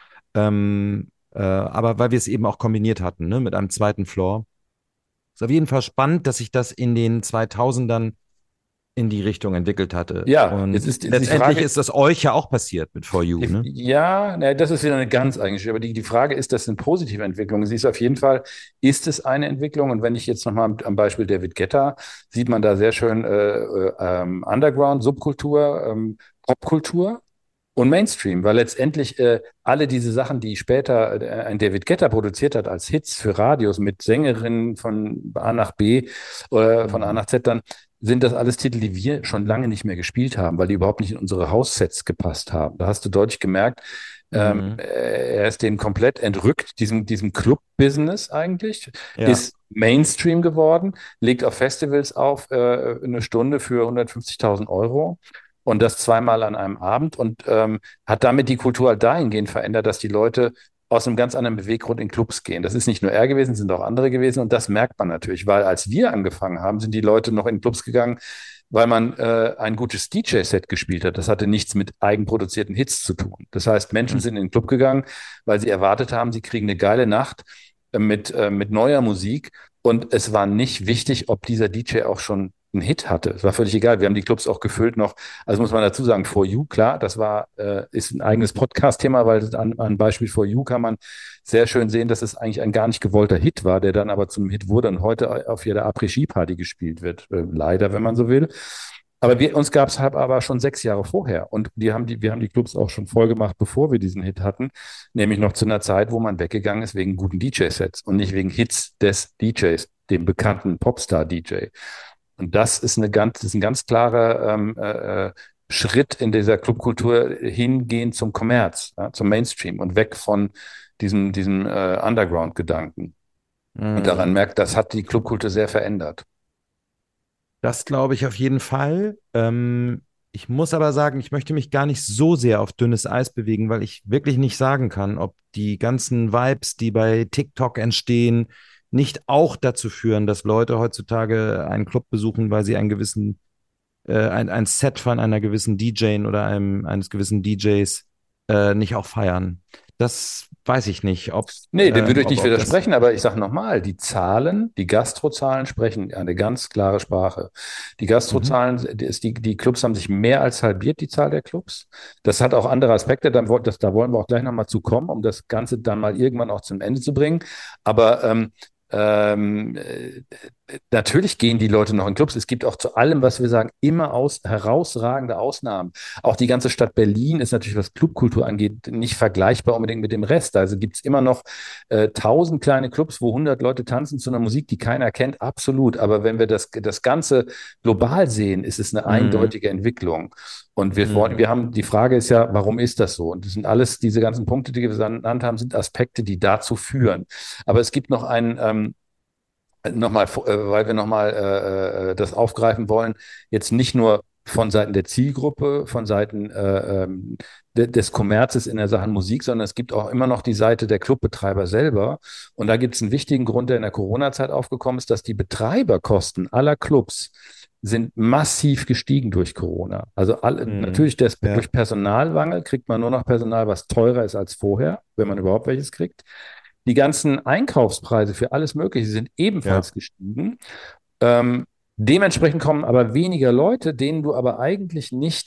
Ähm, äh, aber weil wir es eben auch kombiniert hatten, ne, mit einem zweiten Floor. Ist auf jeden Fall spannend, dass sich das in den zweitausendern in die Richtung entwickelt hatte. Ja, jetzt Und ist die die letztendlich Frage, ist das euch ja auch passiert mit For You, die, ne? ja, ne, das ist wieder eine ganz eigene Geschichte. Aber die, die Frage ist, das eine positive Entwicklung? Sie ist auf jeden Fall, ist es eine Entwicklung? Und wenn ich jetzt nochmal am Beispiel David Guetta, sieht man da sehr schön äh, äh, ähm, Underground, Subkultur, ähm, Popkultur. Und Mainstream, weil letztendlich äh, alle diese Sachen, die später äh, ein David Guetta produziert hat als Hits für Radios mit Sängerinnen von A nach B oder von A Mhm. nach Z, dann sind das alles Titel, die wir schon lange nicht mehr gespielt haben, weil die überhaupt nicht in unsere Haussets gepasst haben. Da hast du deutlich gemerkt, ähm, Mhm. er ist dem komplett entrückt, diesem, diesem Club-Business eigentlich, Ja. ist Mainstream geworden, legt auf Festivals auf, äh, eine Stunde für hundertfünfzigtausend Euro. Und das zweimal an einem Abend und ähm, hat damit die Kultur halt dahingehend verändert, dass die Leute aus einem ganz anderen Beweggrund in Clubs gehen. Das ist nicht nur er gewesen, sind auch andere gewesen. Und das merkt man natürlich, weil als wir angefangen haben, sind die Leute noch in Clubs gegangen, weil man äh, ein gutes D J-Set gespielt hat. Das hatte nichts mit eigenproduzierten Hits zu tun. Das heißt, Menschen Mhm. sind in den Club gegangen, weil sie erwartet haben, sie kriegen eine geile Nacht äh, mit, äh, mit neuer Musik. Und es war nicht wichtig, ob dieser D J auch schon einen Hit hatte. Es war völlig egal. Wir haben die Clubs auch gefüllt noch. Also muss man dazu sagen, For You, klar, das war, äh, ist ein eigenes Podcast-Thema, weil an, an Beispiel For You kann man sehr schön sehen, dass es eigentlich ein gar nicht gewollter Hit war, der dann aber zum Hit wurde und heute auf jeder Après-Ski-Party gespielt wird. Äh, leider, wenn man so will. Aber wir, uns gab es halt aber schon sechs Jahre vorher. Und die haben die, wir haben die Clubs auch schon voll gemacht, bevor wir diesen Hit hatten. Nämlich noch zu einer Zeit, wo man weggegangen ist wegen guten D J-Sets und nicht wegen Hits des D Js, dem bekannten Popstar-D J. Und das ist eine ganz, das ist ein ganz klarer ähm, äh, Schritt in dieser Clubkultur hingehend zum Kommerz, ja, zum Mainstream und weg von diesem, diesem äh, Underground-Gedanken. Und daran Mhm. merkt, das hat die Clubkultur sehr verändert. Das glaube ich auf jeden Fall. Ähm, ich muss aber sagen, ich möchte mich gar nicht so sehr auf dünnes Eis bewegen, weil ich wirklich nicht sagen kann, ob die ganzen Vibes, die bei TikTok entstehen, nicht auch dazu führen, dass Leute heutzutage einen Club besuchen, weil sie einen gewissen, äh, ein, ein Set von einer gewissen D J oder einem, eines gewissen D Js äh, nicht auch feiern. Das weiß ich nicht, ob, Nee, dem würde ähm, ich ob, nicht ob das. widersprechen, aber ich sage nochmal, die Zahlen, die Gastrozahlen sprechen eine ganz klare Sprache. Die Mhm. Gastrozahlen, die, ist- die, die Clubs haben sich mehr als halbiert, die Zahl der Clubs. Das hat auch andere Aspekte, dann, wollt- das, da wollen wir auch gleich nochmal zu kommen, um das Ganze dann mal irgendwann auch zum Ende zu bringen. Aber ähm, ähm, äh, natürlich gehen die Leute noch in Clubs. Es gibt auch zu allem, was wir sagen, immer aus, herausragende Ausnahmen. Auch die ganze Stadt Berlin ist natürlich, was Clubkultur angeht, nicht vergleichbar unbedingt mit dem Rest. Also gibt es immer noch äh, tausend kleine Clubs, wo hundert Leute tanzen zu einer Musik, die keiner kennt. Absolut. Aber wenn wir das, das Ganze global sehen, ist es eine Mhm. eindeutige Entwicklung. Und wir wollen, Mhm. wir haben, die Frage ist ja, warum ist das so? Und das sind alles, diese ganzen Punkte, die wir genannt haben, sind Aspekte, die dazu führen. Aber es gibt noch einen, ähm, nochmal, äh, weil wir nochmal äh, äh, das aufgreifen wollen, jetzt nicht nur von Seiten der Zielgruppe, von Seiten äh, ähm, de, des Kommerzes in der Sachen Musik, sondern es gibt auch immer noch die Seite der Clubbetreiber selber. Und da gibt es einen wichtigen Grund, der in der Corona-Zeit aufgekommen ist, dass die Betreiberkosten aller Clubs sind massiv gestiegen durch Corona. Also alle, Mhm. natürlich das, Ja. durch Personalmangel kriegt man nur noch Personal, was teurer ist als vorher, wenn man überhaupt welches kriegt. Die ganzen Einkaufspreise für alles Mögliche sind Ja. ebenfalls gestiegen. Ähm, dementsprechend kommen aber weniger Leute, denen du aber eigentlich nicht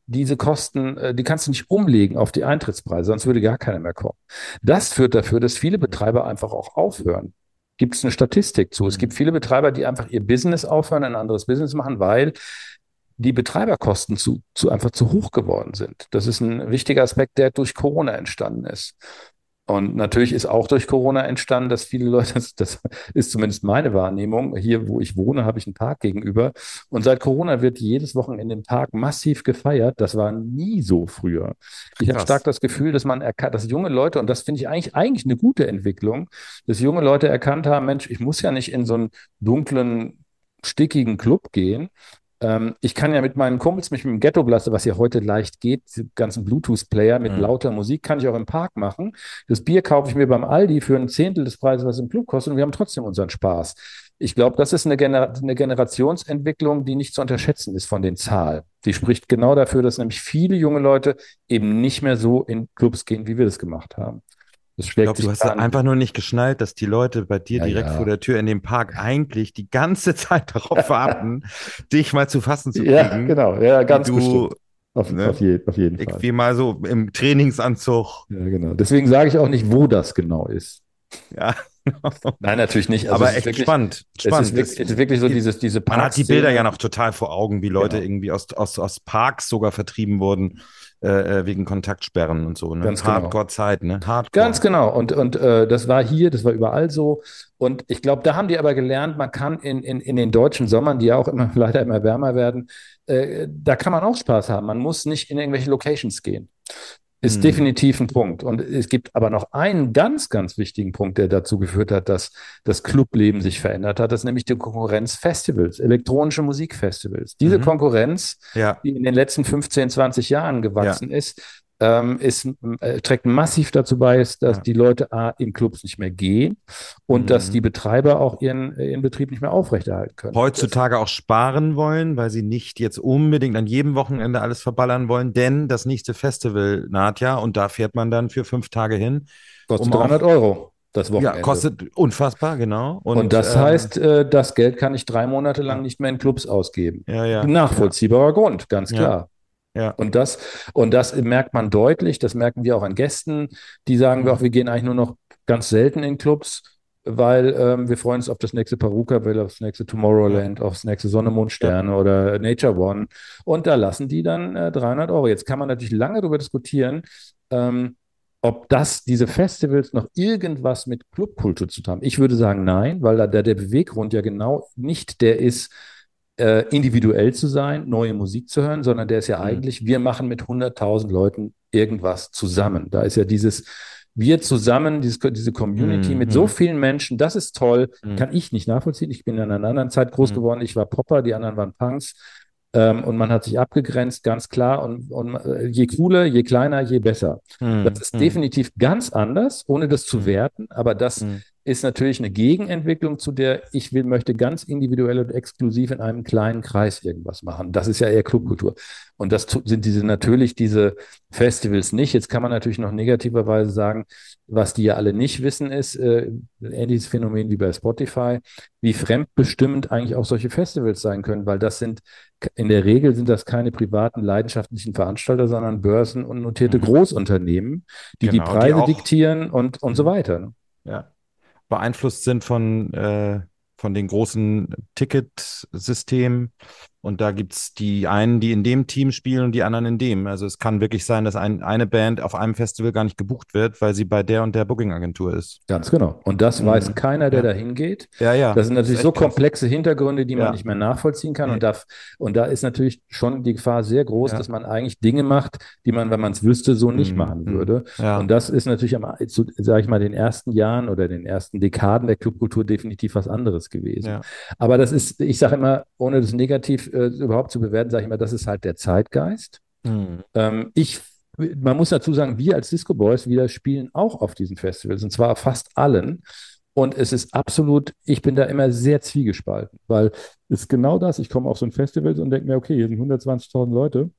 diese Kosten, äh, die kannst du nicht umlegen auf die Eintrittspreise, sonst würde gar keiner mehr kommen. Das führt dafür, dass viele Betreiber einfach auch aufhören. Gibt es eine Statistik zu? Es gibt viele Betreiber, die einfach ihr Business aufhören, ein anderes Business machen, weil die Betreiberkosten zu, zu einfach zu hoch geworden sind. Das ist ein wichtiger Aspekt, der durch Corona entstanden ist. Und natürlich ist auch durch Corona entstanden, dass viele Leute, das, das ist zumindest meine Wahrnehmung, hier wo ich wohne, habe ich einen Park gegenüber. Und seit Corona wird jedes Wochenende im Park massiv gefeiert. Das war nie so früher. Ich habe Krass. stark das Gefühl, dass man erkannt, dass junge Leute, und das finde ich eigentlich, eigentlich eine gute Entwicklung, dass junge Leute erkannt haben, Mensch, ich muss ja nicht in so einen dunklen, stickigen Club gehen. Ähm, ich kann ja mit meinen Kumpels, mich mit dem Ghetto Blaster, was ja heute leicht geht, diese ganzen Bluetooth-Player mit Mhm. lauter Musik, kann ich auch im Park machen. Das Bier kaufe ich mir beim Aldi für ein Zehntel des Preises, was es im Club kostet, und wir haben trotzdem unseren Spaß. Ich glaube, das ist eine, Gener eine Generationsentwicklung, die nicht zu unterschätzen ist von den Zahlen. Die spricht genau dafür, dass nämlich viele junge Leute eben nicht mehr so in Clubs gehen, wie wir das gemacht haben. Das Ich schlägt glaube, sich du hast klar an. einfach nur nicht geschnallt, dass die Leute bei dir Ja, direkt ja. vor der Tür in dem Park eigentlich die ganze Zeit darauf warten, dich mal zu fassen zu Ja, kriegen, genau. Ja, wie ganz du bestimmt. Auf, ne, auf, je, auf jeden Fall. irgendwie mal so im Trainingsanzug. Ja, genau. Deswegen sage ich auch nicht, wo das genau ist. Ja, Nein, natürlich nicht. Also aber es ist echt wirklich, spannend. es Spannend. ist wirklich, es ist wirklich so dieses, diese Man hat die Bilder Parkszene. ja noch total vor Augen, wie Leute Genau. irgendwie aus, aus, aus Parks sogar vertrieben wurden, äh, wegen Kontaktsperren und so. Ne? Ganz genau. Hardcore-Zeit, ne? Hardcore. Ganz genau. Und, und äh, das war hier, das war überall so. Und ich glaube, da haben die aber gelernt, man kann in, in, in den deutschen Sommern, die ja auch immer leider immer wärmer werden, äh, da kann man auch Spaß haben. Man muss nicht in irgendwelche Locations gehen. Ist Hm. definitiv ein Punkt. Und es gibt aber noch einen ganz, ganz wichtigen Punkt, der dazu geführt hat, dass das Clubleben sich verändert hat. Das ist nämlich die Konkurrenz Festivals, elektronische Musikfestivals. Diese Mhm. Konkurrenz, Ja. die in den letzten fünfzehn, zwanzig Jahren gewachsen ist, ähm, ist äh, trägt massiv dazu bei, dass Ja. die Leute A, in Clubs nicht mehr gehen und Mhm. dass die Betreiber auch ihren, ihren Betrieb nicht mehr aufrechterhalten können. Heutzutage auch sparen wollen, weil sie nicht jetzt unbedingt an jedem Wochenende alles verballern wollen, denn das nächste Festival naht ja und da fährt man dann für fünf Tage hin. Kostet um auch- dreihundert Euro das Wochenende. Ja, kostet unfassbar, genau. Und, das ähm, heißt, äh, das Geld kann ich drei Monate lang Ja. nicht mehr in Clubs ausgeben. ja, ja, Nachvollziehbarer Grund, ganz Ja. klar. Ja. Und das, und das merkt man deutlich, das merken wir auch an Gästen, die sagen, wir auch, wir gehen eigentlich nur noch ganz selten in Clubs, weil ähm, wir freuen uns auf das nächste Paruka, weil auf das nächste Tomorrowland, auf das nächste Sonne, Mond, Sterne oder Nature One. Und da lassen die dann äh, dreihundert Euro. Jetzt kann man natürlich lange darüber diskutieren, ähm, ob das, diese Festivals noch irgendwas mit Clubkultur zu tun haben. Ich würde sagen, nein, weil da der, der Beweggrund ja genau nicht der ist, äh, individuell zu sein, neue Musik zu hören, sondern der ist ja Mhm. eigentlich, wir machen mit hunderttausend Leuten irgendwas zusammen. Da ist ja dieses, wir zusammen, dieses, diese Community Mhm. mit so vielen Menschen, das ist toll, Mhm. kann ich nicht nachvollziehen. Ich bin in einer anderen Zeit groß Mhm. geworden, ich war Popper, die anderen waren Punks. Ähm, und man hat sich abgegrenzt, ganz klar. Und, und äh, je cooler, je kleiner, je besser. Mhm. Das ist Mhm. definitiv ganz anders, ohne das zu Mhm. werten. Aber das Mhm. ist natürlich eine Gegenentwicklung zu der, ich will, möchte ganz individuell und exklusiv in einem kleinen Kreis irgendwas machen. Das ist ja eher Clubkultur. Und das tu- sind diese natürlich diese Festivals nicht. Jetzt kann man natürlich noch negativerweise sagen, was die ja alle nicht wissen, ist äh, ein ähnliches Phänomen wie bei Spotify, wie fremdbestimmend eigentlich auch solche Festivals sein können, weil das sind in der Regel sind das keine privaten, leidenschaftlichen Veranstalter, sondern Börsen- und notierte Mhm. Großunternehmen, die Genau, die die Preise auch- diktieren und, und so Mhm. weiter. Ne? Ja. Beeinflusst sind von, äh, von den großen Ticketsystemen. Und da gibt es die einen, die in dem Team spielen und die anderen in dem. Also es kann wirklich sein, dass ein, eine Band auf einem Festival gar nicht gebucht wird, weil sie bei der und der Booking-Agentur ist. Ganz genau. Und das Mhm. weiß keiner, der Ja. da hingeht. Ja, ja. Das sind natürlich ist so echt krass. komplexe Hintergründe, die man Ja. nicht mehr nachvollziehen kann. Nee. Und da, und da ist natürlich schon die Gefahr sehr groß, Ja. dass man eigentlich Dinge macht, die man, wenn man es wüsste, so nicht Mhm. machen würde. Ja. Und das ist natürlich, am, zu, sag ich mal, den ersten Jahren oder den ersten Dekaden der Clubkultur definitiv was anderes gewesen. Ja. Aber das ist, ich sage immer, ohne das negativ äh, überhaupt zu bewerten, sage ich immer, das ist halt der Zeitgeist. Mhm. Ähm, ich, man muss dazu sagen, wir als Disco Boys, wir spielen auch auf diesen Festivals und zwar auf fast allen. Und es ist absolut, ich bin da immer sehr zwiegespalten, weil es ist genau das, ich komme auf so ein Festival und denke mir, okay, hier sind hundertzwanzigtausend Leute,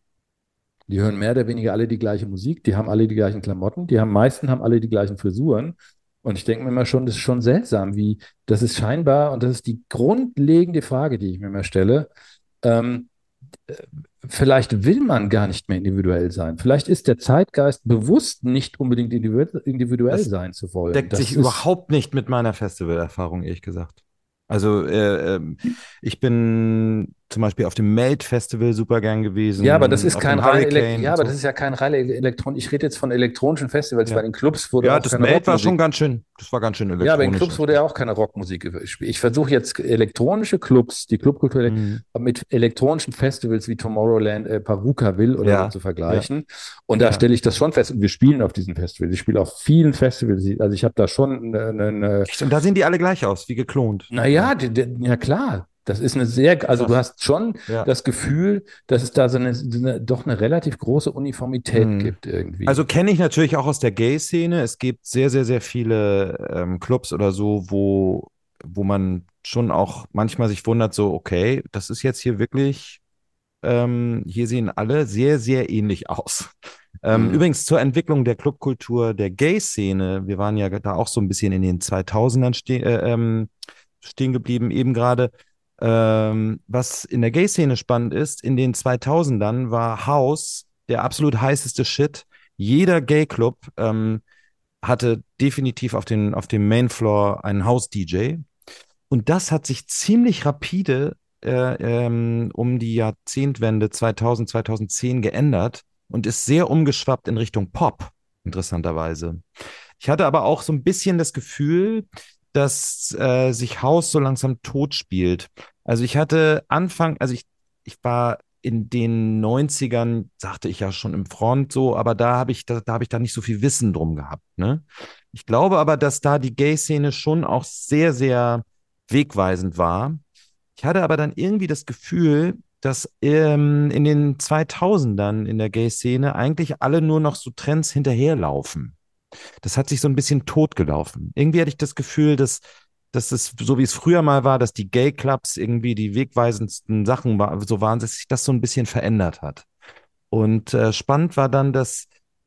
die hören mehr oder weniger alle die gleiche Musik, die haben alle die gleichen Klamotten, die haben meisten haben alle die gleichen Frisuren. Und ich denke mir immer schon, das ist schon seltsam, wie das ist scheinbar, und das ist die grundlegende Frage, die ich mir immer stelle, ähm, vielleicht will man gar nicht mehr individuell sein. Vielleicht ist der Zeitgeist bewusst nicht unbedingt individu- individuell Das sein zu wollen. deckt Das sich ist, überhaupt nicht mit meiner Festivalerfahrung, ehrlich gesagt. Also äh, ähm, ich bin zum Beispiel auf dem Melt-Festival super gern gewesen, Ja, aber das ist auf kein dem rein Elek Hurricane ja, und aber das so. ist ja kein rein Elektron. Ich rede jetzt von elektronischen Festivals, weil Ja, in Clubs wurde ja, auch das keine Melt war schon Rockmusik. ganz schön, das war ganz schön Ja, aber in elektronisch. Clubs wurde ja auch keine Rockmusik gespielt. Ich versuche jetzt elektronische Clubs, die Clubkultur Mhm. mit elektronischen Festivals wie Tomorrowland, äh, Paruka-Ville oder so Ja, zu ja, vergleichen. Und da ja. stelle ich das schon fest. Und wir spielen auf diesen Festivals. Ich spiele auf vielen Festivals. Also ich habe da schon eine, eine, eine Echt? Und da sehen die alle gleich aus, wie geklont. naja, die, die, ja klar. Das ist eine sehr, also du Krass. hast schon Ja. das Gefühl, dass es da so eine, so eine doch eine relativ große Uniformität Mhm. gibt irgendwie. Also kenne ich natürlich auch aus der Gay-Szene. Es gibt sehr, sehr, sehr viele ähm, Clubs oder so, wo, wo man schon auch manchmal sich wundert, so, okay, das ist jetzt hier wirklich, ähm, hier sehen alle sehr, sehr ähnlich aus. Ähm, Mhm. Übrigens zur Entwicklung der Clubkultur der Gay-Szene, wir waren ja da auch so ein bisschen in den zweitausendern ste äh, ähm, stehen geblieben, eben gerade. Ähm, was in der Gay-Szene spannend ist, in den zweitausendern war House der absolut heißeste Shit. Jeder Gay-Club ähm, hatte definitiv auf, den, auf dem Mainfloor einen House-D J. Und das hat sich ziemlich rapide äh, ähm, um die Jahrzehntwende zweitausend, zweitausendzehn geändert und ist sehr umgeschwappt in Richtung Pop, interessanterweise. Ich hatte aber auch so ein bisschen das Gefühl, dass äh, sich House so langsam tot spielt. Also ich hatte Anfang, also ich, ich war in den neunzigern, sagte ich ja schon im Front so, aber da habe ich, da, da habe ich da nicht so viel Wissen drum gehabt, ne? Ich glaube aber, dass da die Gay-Szene schon auch sehr, sehr wegweisend war. Ich hatte aber dann irgendwie das Gefühl, dass ähm, in den zweitausendern in der Gay-Szene eigentlich alle nur noch so Trends hinterherlaufen. Das hat sich so ein bisschen totgelaufen. Irgendwie hatte ich das Gefühl, dass, dass es, so wie es früher mal war, dass die Gay-Clubs irgendwie die wegweisendsten Sachen war, so waren, dass sich das so ein bisschen verändert hat. Und äh, spannend war dann, dass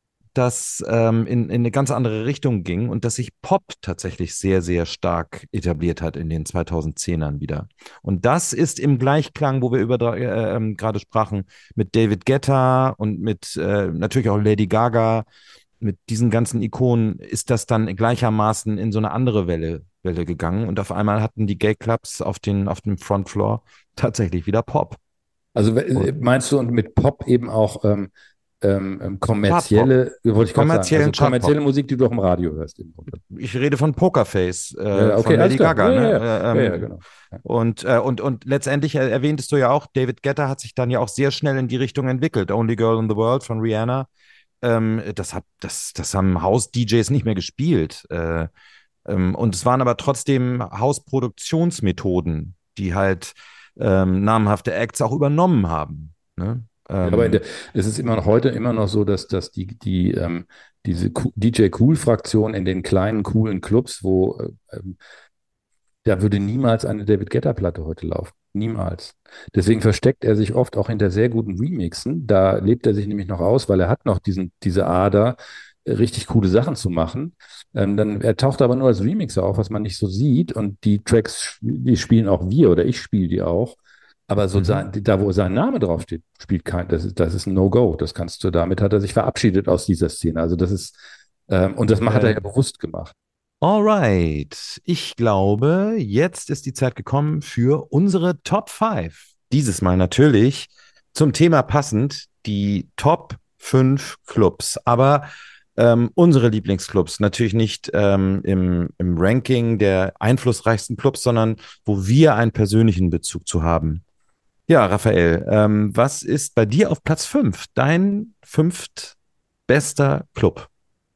das ähm, in, in eine ganz andere Richtung ging und dass sich Pop tatsächlich sehr, sehr stark etabliert hat in den zweitausendzehnern wieder. Und das ist im Gleichklang, wo wir über äh, ähm, gerade sprachen, mit David Guetta und mit äh, natürlich auch Lady Gaga, mit diesen ganzen Ikonen, ist das dann gleichermaßen in so eine andere Welle, Welle gegangen. Und auf einmal hatten die Gay-Clubs auf, den, auf dem Frontfloor tatsächlich wieder Pop. Also we- Und meinst du und mit Pop eben auch ähm, ähm, ähm, Chartpop, kommerzielle, wollte ich gerade sagen, also kommerziellen kommerzielle Chartpop. Musik, die du auch im Radio hörst. Im Grunde. Ich rede von Pokerface Ja, äh, ja, von okay, alles Lady klar. Gaga, Ja, ja, ne? ja, Äh, ja, ja, ähm, genau. Ja. und, äh, und, und letztendlich äh, erwähntest du ja auch, David Guetta hat sich dann ja auch sehr schnell in die Richtung entwickelt. Only Girl in the World von Rihanna. Ähm, das, hat, das, das haben House-D Js nicht mehr gespielt. Äh, ähm, und es waren aber trotzdem House-Produktionsmethoden, die halt ähm, namhafte Acts auch übernommen haben. Ne? Ja, aber in der, Ähm, es ist immer noch heute immer noch so, dass, dass die, die, ähm, diese Ku- D J-Cool-Fraktion in den kleinen, coolen Clubs, wo äh, ähm, da würde niemals eine David Guetta-Platte heute laufen. Niemals. Deswegen versteckt er sich oft auch hinter sehr guten Remixen. Da lebt er sich nämlich noch aus, weil er hat noch diesen, diese Ader, äh, richtig coole Sachen zu machen. Ähm, dann, er taucht aber nur als Remixer auf, was man nicht so sieht. Und die Tracks, die spielen auch wir oder ich spiele die auch. Aber so mhm. sein, da, wo sein Name draufsteht, spielt kein, das ist, das ist ein No-Go. Das kannst du, damit hat er sich verabschiedet aus dieser Szene. Also das ist, ähm, und das hat er ja Geil. bewusst gemacht. Alright, ich glaube, jetzt ist die Zeit gekommen für unsere Top fünf. Dieses Mal natürlich zum Thema passend die Top fünf Clubs, aber ähm, unsere Lieblingsclubs, natürlich nicht ähm, im, im Ranking der einflussreichsten Clubs, sondern wo wir einen persönlichen Bezug zu haben. Ja, Raphael, ähm, was ist bei dir auf Platz fünf? Dein fünftbester Club?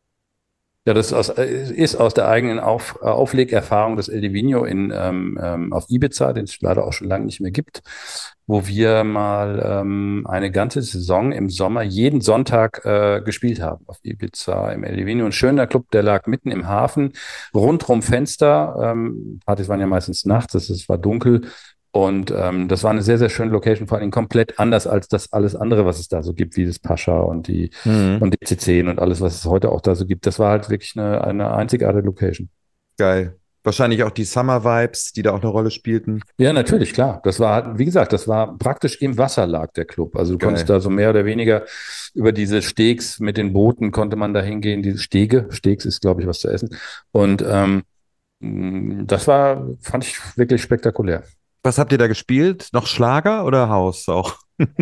Ja, das ist aus, ist aus der eigenen Auf, Auflegerfahrung des El Divino in, ähm, ähm, auf Ibiza, den es leider auch schon lange nicht mehr gibt, wo wir mal ähm, eine ganze Saison im Sommer jeden Sonntag äh, gespielt haben auf Ibiza im El Divino. Ein schöner Club, der lag mitten im Hafen, rundrum Fenster. Ähm, Partys waren ja meistens nachts, es es war dunkel. Und ähm, das war eine sehr, sehr schöne Location, vor allem komplett anders als das alles andere, was es da so gibt, wie das Pascha und die Mhm. und D C zehn und alles, was es heute auch da so gibt. Das war halt wirklich eine, eine einzigartige Location. Geil. Wahrscheinlich auch die Summer Vibes, die da auch eine Rolle spielten. Ja, natürlich, klar. Das war, wie gesagt, das war praktisch im Wasser lag der Club. Also du Geil. konntest da so mehr oder weniger über diese Stegs mit den Booten konnte man da hingehen, diese Stege. Stegs ist, glaube ich, was zu essen. Und ähm, das war, fand ich wirklich spektakulär. Was habt ihr da gespielt? Noch Schlager oder House auch?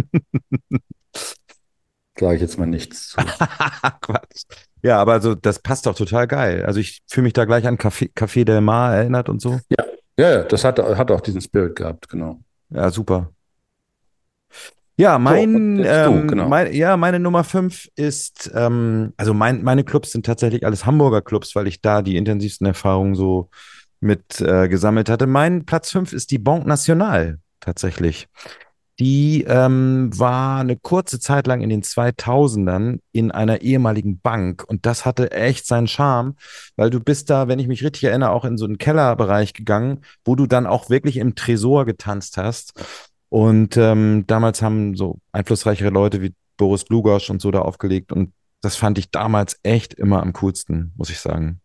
Sage ich jetzt mal nichts zu. Quatsch. Ja, aber also das passt doch total geil. Also ich fühle mich da gleich an Café, Café Del Mar erinnert und so. Ja, ja, ja, das hat, hat auch diesen Spirit gehabt, genau. Ja, super. Ja, So, mein, jetzt du, ähm, genau. mein, ja, meine Nummer fünf ist, ähm, also mein, meine Clubs sind tatsächlich alles Hamburger Clubs, weil ich da die intensivsten Erfahrungen so mit äh, gesammelt hatte. Mein Platz fünf ist die Banque Nationale tatsächlich. Die ähm, war eine kurze Zeit lang in den zweitausendern in einer ehemaligen Bank und das hatte echt seinen Charme, weil du bist da, wenn ich mich richtig erinnere, auch in so einen Kellerbereich gegangen, wo du dann auch wirklich im Tresor getanzt hast. Und ähm, damals haben so einflussreichere Leute wie Boris Glugosch und so da aufgelegt und das fand ich damals echt immer am coolsten, muss ich sagen.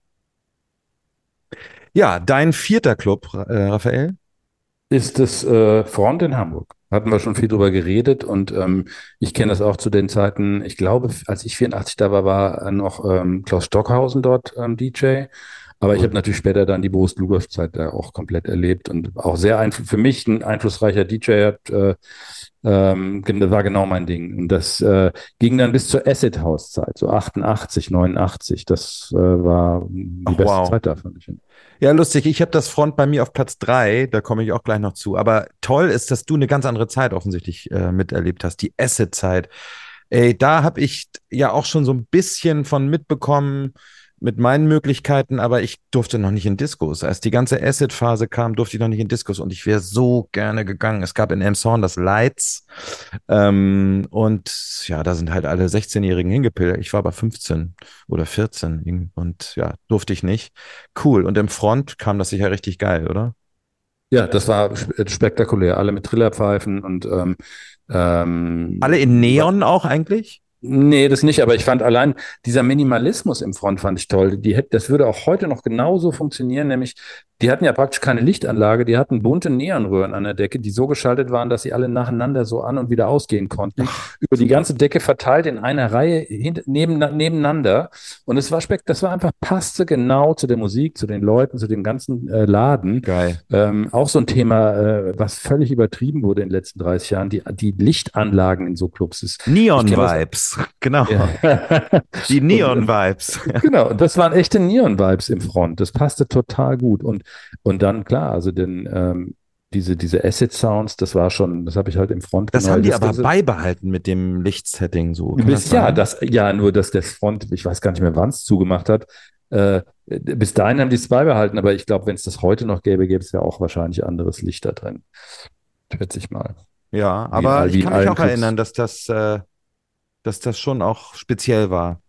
Ja, dein vierter Club, äh, Raphael? Ist das äh, Front in Hamburg. Hatten wir schon viel drüber geredet und ähm, ich kenne das auch zu den Zeiten, ich glaube, als ich vierundachtzig da war, war noch ähm, Klaus Stockhausen dort ähm, D J. Aber ich habe natürlich später dann die Boris Glugosch-Zeit da auch komplett erlebt und auch sehr einf- für mich ein einflussreicher D J hat, äh, ähm, gen- das war genau mein Ding. Und das äh, ging dann bis zur Acid House-Zeit, so achtundachtzig, neunundachtzig. Das äh, war die Ach, beste wow. Zeit da, fand ich. Ja, lustig. Ich habe das Front bei mir auf Platz drei. Da komme ich auch gleich noch zu. Aber toll ist, dass du eine ganz andere Zeit offensichtlich äh, miterlebt hast. Die Acid-Zeit. Ey, da habe ich ja auch schon so ein bisschen von mitbekommen mit meinen Möglichkeiten, aber ich durfte noch nicht in Discos. Als die ganze Acid-Phase kam, durfte ich noch nicht in Discos und ich wäre so gerne gegangen. Es gab in Elmshorn das Lights ähm, und ja, da sind halt alle sechzehn-Jährigen hingepilgert. Ich war aber fünfzehn oder vierzehn und ja, durfte ich nicht. Cool. Und im Front kam das sicher richtig geil, oder? Ja, das war sp- spektakulär. Alle mit Trillerpfeifen und ähm, ähm, Alle in Neon auch eigentlich? nee, das nicht, aber ich fand allein dieser Minimalismus im Front fand ich toll. Die hätte, das würde auch heute noch genauso funktionieren, nämlich die hatten ja praktisch keine Lichtanlage, die hatten bunte Neonröhren an der Decke, die so geschaltet waren, dass sie alle nacheinander so an und wieder ausgehen konnten. Über die ganze Decke verteilt in einer Reihe hint, neben, nebeneinander. Und es war spekt, das war einfach, passte genau zu der Musik, zu den Leuten, zu dem ganzen äh, Laden. Geil. Ähm, auch so ein Thema, äh, was völlig übertrieben wurde in den letzten dreißig Jahren, die, die Lichtanlagen in so Clubs. Ist, Neon-Vibes. Genau. ja. Die Neon-Vibes. Genau, und das waren echte Neon-Vibes im Front. Das passte total gut. Und, und dann, klar, also den, ähm, diese, diese Acid-Sounds, das war schon, das habe ich halt im Front Das genau. haben die das, aber das, beibehalten mit dem Lichtsetting so. Kann bis, das ja, sein? das, ja, nur dass das Front, ich weiß gar nicht mehr, wann es zugemacht hat. Äh, bis dahin haben die es beibehalten, aber ich glaube, wenn es das heute noch gäbe, gäbe es ja auch wahrscheinlich anderes Licht da drin. Schätze ich mal. Ja, Wie in aber all- ich wie in kann mich allen auch Clubs. erinnern, dass das, äh, dass das schon auch speziell war.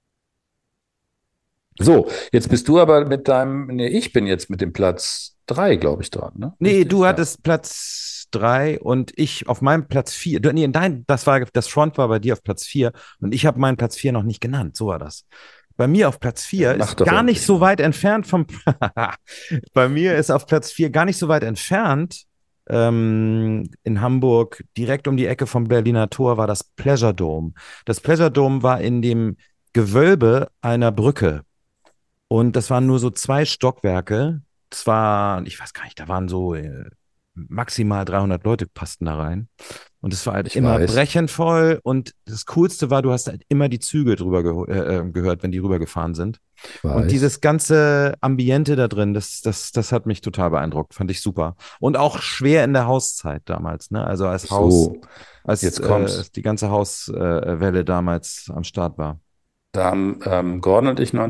So, jetzt bist du aber mit deinem, nee, ich bin jetzt mit dem Platz drei, glaube ich, dran, ne? Nee, Richtig? du Ja. hattest Platz drei und ich auf meinem Platz vier. Du, nee, nein, das war, das Front war bei dir auf Platz vier und ich habe meinen Platz vier noch nicht genannt. So war das. Bei mir auf Platz vier Ja, mach ist doch gar nicht endlich so mal. weit entfernt vom. Bei mir ist auf Platz vier gar nicht so weit entfernt. Ähm, in Hamburg, direkt um die Ecke vom Berliner Tor, war das Pleasure Dome. Das Pleasure Dome war in dem Gewölbe einer Brücke. Und das waren nur so zwei Stockwerke. Das war, ich weiß gar nicht, da waren so äh, maximal dreihundert Leute passten da rein. Und es war halt Ich immer weiß. brechend voll. Und das Coolste war, du hast halt immer die Züge drüber geho- äh, äh, gehört, wenn die rübergefahren sind. Ich Und weiß. dieses ganze Ambiente da drin, das, das, das hat mich total beeindruckt. Fand ich super. Und auch schwer in der Hauszeit damals, ne? Also als Haus, So, als jetzt äh, kommt's. als die ganze Hauswelle äh, Welle damals am Start war. Da haben ähm, Gordon und ich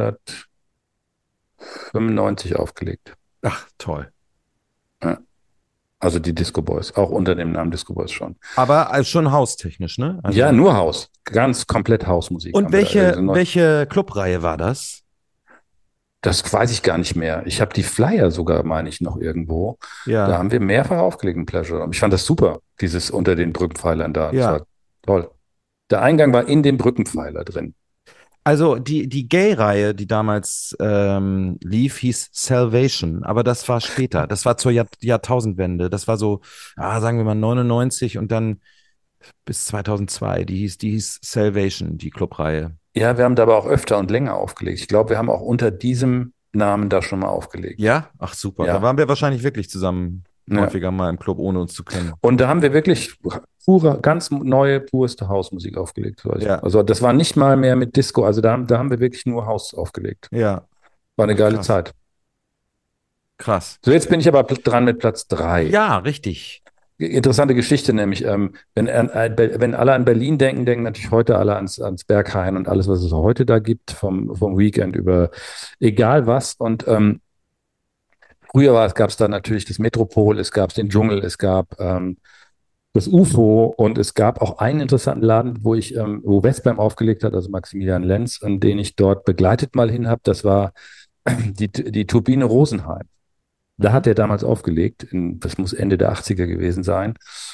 neunzehnhundertfünfundneunzig aufgelegt. Ach, toll. Ja. Also die Disco Boys, auch unter dem Namen Disco Boys schon. Aber als schon haustechnisch, ne? Also Ja, nur Haus, ganz komplett Hausmusik. und haben wir da. welche, Also neu- welche Clubreihe war das? Das weiß ich gar nicht mehr. Ich habe die Flyer sogar, meine ich, noch irgendwo. Da Ja, haben wir mehrfach aufgelegt in Pleasure. Und ich fand das super, dieses unter den Brückenpfeilern da. Das ja. war toll. Der Eingang war in dem Brückenpfeiler drin. Also die, die Gay-Reihe, die damals ähm, lief, hieß Salvation, aber das war später. Das war zur Jahr Jahrtausendwende. Das war so, ah, sagen wir mal neunundneunzig und dann bis zweitausendzwei. Die hieß, die hieß Salvation, die Clubreihe. Ja, wir haben da aber auch öfter und länger aufgelegt. Ich glaube, wir haben auch unter diesem Namen da schon mal aufgelegt. Ja? Ach super. Ja. Da waren wir wahrscheinlich wirklich zusammen Ja. häufiger mal im Club, ohne uns zu kennen. Und da haben wir wirklich pure, ganz neue, purste Hausmusik aufgelegt. weiß ich. Ja. Also das war nicht mal mehr mit Disco. Also da, haben- da haben wir wirklich nur Haus aufgelegt. Ja, War eine geile Krass. Zeit. krass. So, jetzt bin ich aber pl- dran mit Platz drei. Ja, richtig. Interessante Geschichte, nämlich, ähm, wenn, an- an Be- wenn alle an Berlin denken, denken natürlich heute alle ans, ans Berghain und alles, was es heute da gibt, vom, vom Weekend über egal was. Und ähm, früher war es, gab es da natürlich das Metropol, es gab den Dschungel, es gab ähm, das U F O und es gab auch einen interessanten Laden, wo ich, ähm, wo Westbam aufgelegt hat, also Maximilian Lenz, und den ich dort begleitet mal hin habe. Das war die, die Turbine Rosenheim. Da hat er damals aufgelegt, in, das muss Ende der achtziger gewesen sein.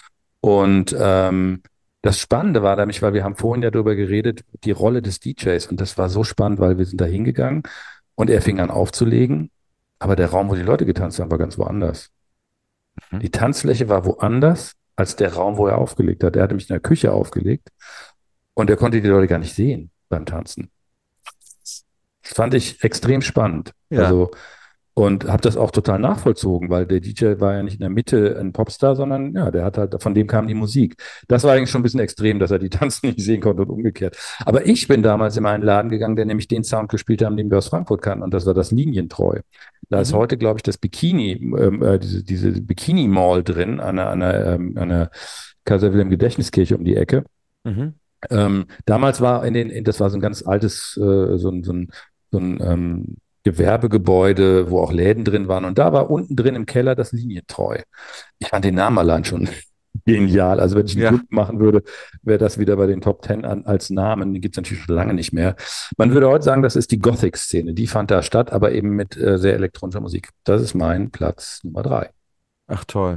Und ähm, das Spannende war nämlich, weil wir haben vorhin ja darüber geredet, die Rolle des D Js. Und das war so spannend, weil wir sind da hingegangen und er fing an aufzulegen. Aber der Raum, wo die Leute getanzt haben, war ganz woanders. Mhm. Die Tanzfläche war woanders als der Raum, wo er aufgelegt hat. Er hatte mich in der Küche aufgelegt und er konnte die Leute gar nicht sehen beim Tanzen. Das fand ich extrem spannend. Ja. Also, und habe das auch total nachvollzogen, weil der D J war ja nicht in der Mitte ein Popstar, sondern ja, der hat halt, von dem kam die Musik. Das war eigentlich schon ein bisschen extrem, dass er die Tanzen nicht sehen konnte und umgekehrt. Aber ich bin damals in einen Laden gegangen, der nämlich den Sound gespielt hat, den wir aus Frankfurt kannten, und das war das Linientreu. Da ist Mhm. heute, glaube ich, das Bikini, ähm, äh, diese, diese Bikini-Mall drin, an einer, an einer, ähm, an einer Kaiser Wilhelm Gedächtniskirche um die Ecke. Mhm. Ähm, damals war in den, in, das war so ein ganz altes, äh, so ein, so ein, so ein ähm, Gewerbegebäude, wo auch Läden drin waren. Und da war unten drin im Keller das Linientreu. Ich fand den Namen allein schon genial. Also wenn ich einen Ja. Club machen würde, wäre das wieder bei den Top Ten an, als Namen. Den gibt es natürlich schon lange nicht mehr. Man würde heute sagen, das ist die Gothic-Szene. Die fand da statt, aber eben mit äh, sehr elektronischer Musik. Das ist mein Platz Nummer drei. Ach toll.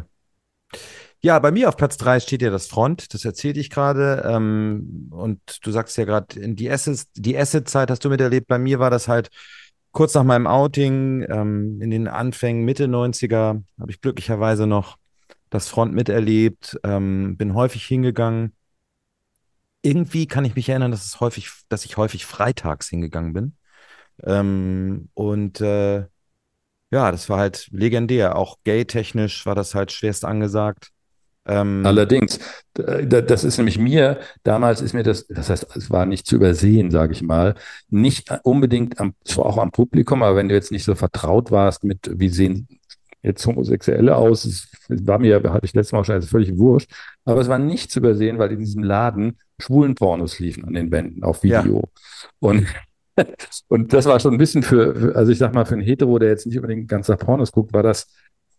Ja, bei mir auf Platz drei steht ja das Front, das erzählte ich gerade. Ähm, und du sagst ja gerade, in die Acid, die Acid-Zeit hast du miterlebt. Bei mir war das halt kurz nach meinem Outing, ähm, in den Anfängen, Mitte neunziger, habe ich glücklicherweise noch das Front miterlebt, ähm, bin häufig hingegangen. Irgendwie kann ich mich erinnern, dass es häufig, dass ich häufig freitags hingegangen bin. Ähm, und äh, ja, das war halt legendär. Auch gay-technisch war das halt schwerst angesagt. Ähm, Allerdings, äh, da- das ist nämlich mir, damals ist mir das, das heißt, es war nicht zu übersehen, sage ich mal, nicht unbedingt am, zwar auch am Publikum, aber wenn du jetzt nicht so vertraut warst mit, wie sehen jetzt Homosexuelle aus, es war mir, hatte ich letztes Mal schon, also völlig wurscht, aber es war nicht zu übersehen, weil in diesem Laden schwulen Pornos liefen an den Wänden auf Video. Und und das war schon ein bisschen für, für- also ich sag mal, für einen Hetero, der jetzt nicht unbedingt ganz nach Pornos guckt, war das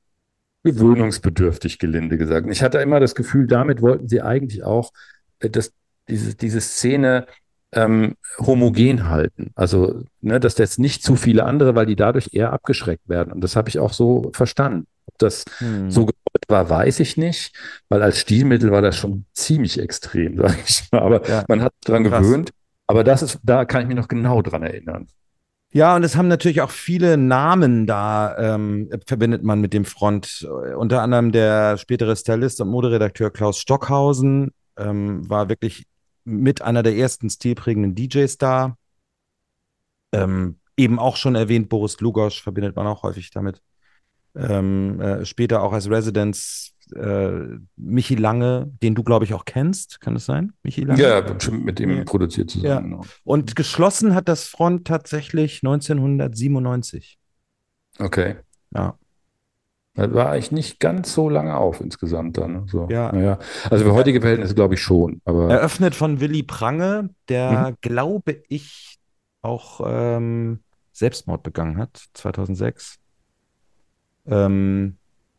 gewöhnungsbedürftig, gelinde gesagt. Und ich hatte immer das Gefühl, damit wollten sie eigentlich auch, äh, dass diese, diese Szene ähm, homogen halten. Also, ne, dass jetzt nicht zu viele andere, weil die dadurch eher abgeschreckt werden. Und das habe ich auch so verstanden. Ob das hm. so gewollt war, weiß ich nicht, weil als Stilmittel war das schon ziemlich extrem, sage ich mal. Aber Ja, man hat sich dran krass. gewöhnt. Aber das ist, da kann ich mich noch genau dran erinnern. Ja, und es haben natürlich auch viele Namen da, ähm, verbindet man mit dem Front. Äh, Unter anderem der spätere Stylist und Moderedakteur Klaus Stockhausen ähm, war wirklich mit einer der ersten stilprägenden D Js da. Ähm, eben auch schon erwähnt, Boris Lugosch verbindet man auch häufig damit. Ähm, äh, später auch als Residence äh, Michi Lange, den du, glaube ich, auch kennst. Kann das sein? Michi Lange? Ja, schon mit ihm Ja. produziert zusammen. Ja. Genau. Und geschlossen hat das Front tatsächlich neunzehnhundertsiebenundneunzig. Okay. Ja. Da war ich nicht ganz so lange auf insgesamt dann. So. Ja. Naja. Also für heutige Verhältnisse glaube ich schon. Aber Eröffnet von Willy Prange, der, Mhm. glaube ich, auch ähm, Selbstmord begangen hat, zweitausendsechs. Ähm,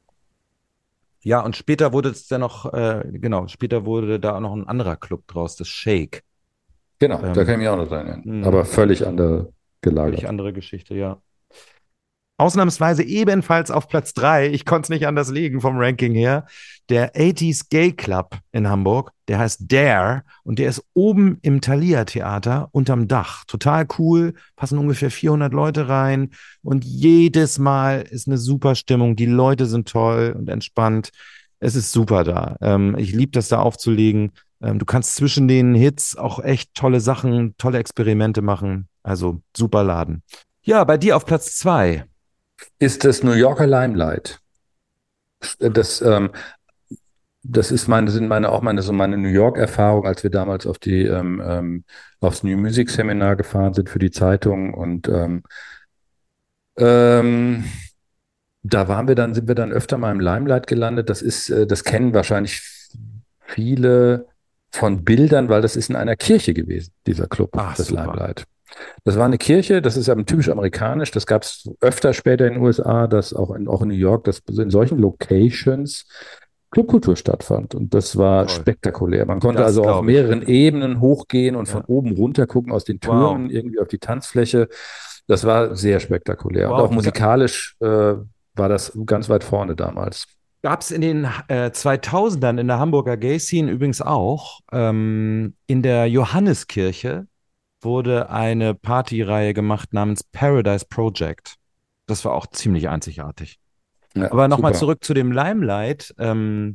ja, und später wurde es dann noch, äh, genau, später wurde da auch noch ein anderer Club draus, das Shake. genau, Ähm, da kann ich mich auch noch dran erinnern. Mhm. Aber völlig andere gelagert. Völlig andere Geschichte, ja. ausnahmsweise ebenfalls auf Platz drei, ich konnte es nicht anders legen vom Ranking her, der achtziger Gay Club in Hamburg, der heißt Dare und der ist oben im Thalia Theater unterm Dach. Total cool, passen ungefähr vierhundert Leute rein und jedes Mal ist eine super Stimmung, die Leute sind toll und entspannt. Es ist super da. Ähm, ich liebe das da aufzulegen. Ähm, du kannst zwischen den Hits auch echt tolle Sachen, tolle Experimente machen. Also super Laden. Ja, bei dir auf Platz zwei. Ist das New Yorker Limelight. Das, ähm, das ist meine, sind meine, auch meine, so meine New York-Erfahrung, als wir damals auf die, ähm, ähm, aufs New Music Seminar gefahren sind für die Zeitung und ähm, ähm, da waren wir dann, sind wir dann öfter mal im Limelight gelandet. Das ist, äh, das kennen wahrscheinlich viele von Bildern, weil das ist in einer Kirche gewesen, dieser Club, Ach, das super. Limelight. Das war eine Kirche, das ist ja typisch amerikanisch, das gab es öfter später in den U S A, dass auch in, auch in New York, dass in solchen Locations Clubkultur stattfand und das war Toll. spektakulär. Man konnte Das also auf glaub ich. mehreren Ebenen hochgehen und von Ja. oben runter gucken aus den Türmen Wow. irgendwie auf die Tanzfläche. Das war sehr spektakulär Wow. und auch musikalisch äh, war das ganz weit vorne damals. Gab es in den äh, zweitausendern in der Hamburger Gay-Scene übrigens auch. Ähm, in der Johanneskirche wurde eine Partyreihe gemacht namens Paradise Project. Das war auch ziemlich einzigartig. Ja, Aber nochmal super. zurück zu dem Limelight. Ähm,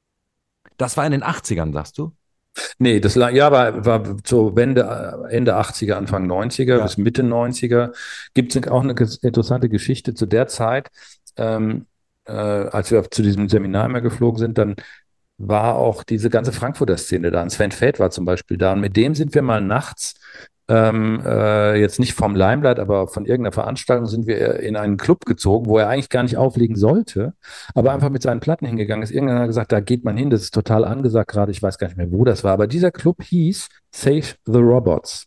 das war in den achtzigern, sagst du? Nee, das la- ja, war, war so Wende, äh, Ende achtziger, Anfang neunziger Ja. bis Mitte neunziger. Gibt es auch eine ges- interessante Geschichte zu der Zeit, ähm, äh, als wir zu diesem Seminar immer geflogen sind, dann war auch diese ganze Frankfurter Szene da. Und Sven Väth war zum Beispiel da. Und mit dem sind wir mal nachts, ähm, äh, jetzt nicht vom Limelight, aber von irgendeiner Veranstaltung sind wir in einen Club gezogen, wo er eigentlich gar nicht auflegen sollte, aber einfach mit seinen Platten hingegangen ist. Irgendwann hat er gesagt, da geht man hin, das ist total angesagt gerade, ich weiß gar nicht mehr, wo das war. Aber dieser Club hieß Save the Robots.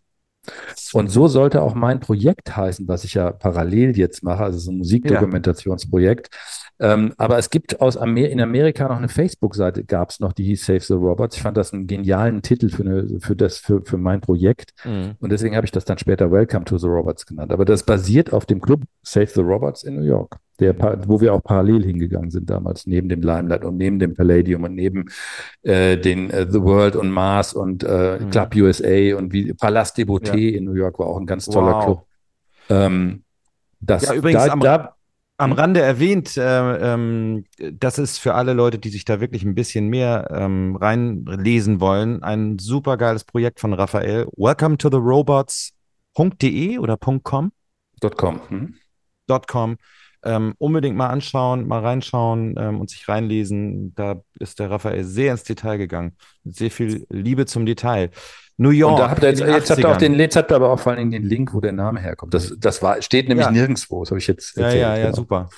Und so sollte auch mein Projekt heißen, was ich ja parallel jetzt mache, also so ein Musikdokumentationsprojekt. Ähm, aber es gibt aus Amer in Amerika noch eine Facebook-Seite, gab es noch, die hieß Save the Robots. Ich fand das einen genialen Titel für, eine, für, das, für, für mein Projekt. Mhm. Und deswegen habe ich das dann später Welcome to the Robots genannt. Aber das basiert auf dem Club Save the Robots in New York, der, pa- wo wir auch parallel hingegangen sind damals, neben dem Limelight und neben dem Palladium und neben äh, den äh, The World und Mars und äh, Mhm. Club U S A und wie Palast des Beautés in New York war auch ein ganz toller Wow. Club. Ähm, das, Ja, übrigens da, am- da, Am Hm? Rande erwähnt, äh, ähm, das ist für alle Leute, die sich da wirklich ein bisschen mehr ähm, reinlesen wollen, ein super geiles Projekt von Raphael. Welcome to the Robots punkt de oder .com? .com. Hm? .com. Ähm, unbedingt mal anschauen, mal reinschauen ähm, und sich reinlesen. Da ist der Raphael sehr ins Detail gegangen. Mit sehr viel Liebe zum Detail. New York. Und da habt ihr jetzt, in den jetzt habt ihr auch achtzigern. den, jetzt habt ihr aber auch vor allen Dingen den Link, wo der Name herkommt. Das, das war, steht nämlich Ja. nirgendwo. Das habe ich jetzt Ja, erzählt. ja, ja, genau. super.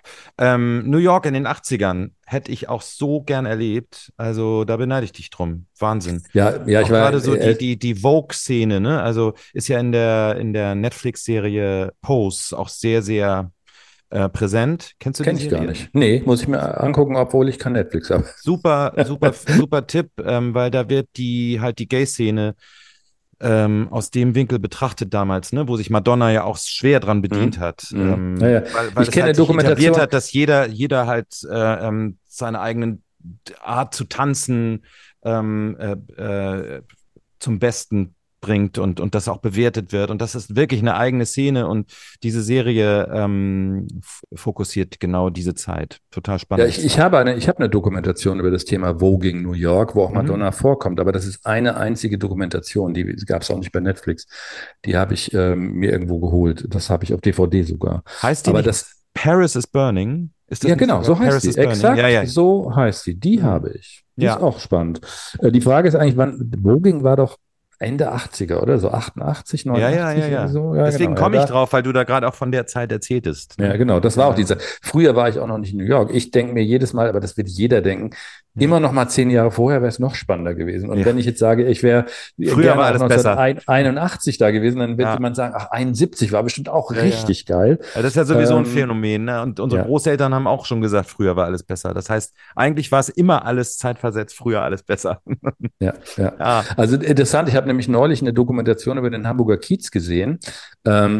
Ähm, New York in den achtzigern hätte ich auch so gern erlebt. Also da beneide ich dich drum. Wahnsinn. Ja, ja, Auch ich war, gerade so äh, die, die, die Vogue-Szene, ne? Also ist ja in der, in der Netflix-Serie Pose auch sehr, sehr äh, präsent. Kennst du die kenne ich gar Serie? nicht. Nee, muss ich mir angucken, obwohl ich kein Netflix habe. Super, super, super Tipp, ähm, weil da wird die halt die Gay-Szene ähm, aus dem Winkel betrachtet damals, ne, wo sich Madonna ja auch schwer dran bedient Mhm. hat, Mhm. ähm, Ja, ja. weil, weil Ich es kenne halt sich etabliert Dokumentation- hat, dass jeder, jeder halt äh, ähm, seine eigenen Art zu tanzen ähm, äh, äh, zum Besten bringt und, und das auch bewertet wird. Und das ist wirklich eine eigene Szene und diese Serie ähm, f- fokussiert genau diese Zeit. Total Ja, spannend. ich, ich habe eine, ich habe eine Dokumentation über das Thema Voging New York, wo auch Mhm. Madonna vorkommt, aber das ist eine einzige Dokumentation, die gab es auch nicht bei Netflix. Die habe ich ähm, mir irgendwo geholt. Das habe ich auf D V D sogar. Heißt die Aber nicht das, Paris is Burning? Ist das ja nicht genau, sogar so heißt Paris die. is Burning? Exakt, Ja, ja. so heißt die. Die Mhm. habe ich. Die Ja. ist auch spannend. Äh, die Frage ist eigentlich, wann, Voging war doch Ende achtziger, oder? So achtundachtzig, Ja, neunundachtzig, ja, ja, ja. irgendwie so. Ja, Deswegen genau. komme Ja, ich da- drauf, weil du da gerade auch von der Zeit erzähltest. Ja, genau, das war auch Ja. diese. Früher war ich auch noch nicht in New York. Ich denke mir jedes Mal, aber das wird jeder denken, Ja. immer noch mal zehn Jahre vorher wäre es noch spannender gewesen. Und Ja. wenn ich jetzt sage, ich wäre Früher gerne war auch alles besser. neunzehnhunderteinundachtzig da gewesen, dann wird Ja. jemand sagen, ach, einundsiebzig war bestimmt auch Ja, ja. richtig geil. Ja, das ist ja sowieso ein Ähm, Phänomen, ne? Und unsere ja. Großeltern haben auch schon gesagt, früher war alles besser. Das heißt, eigentlich war es immer alles zeitversetzt, früher alles besser. Ja, ja. Ja. Also interessant, ich habe nämlich neulich eine Dokumentation über den Hamburger Kiez gesehen. Ähm,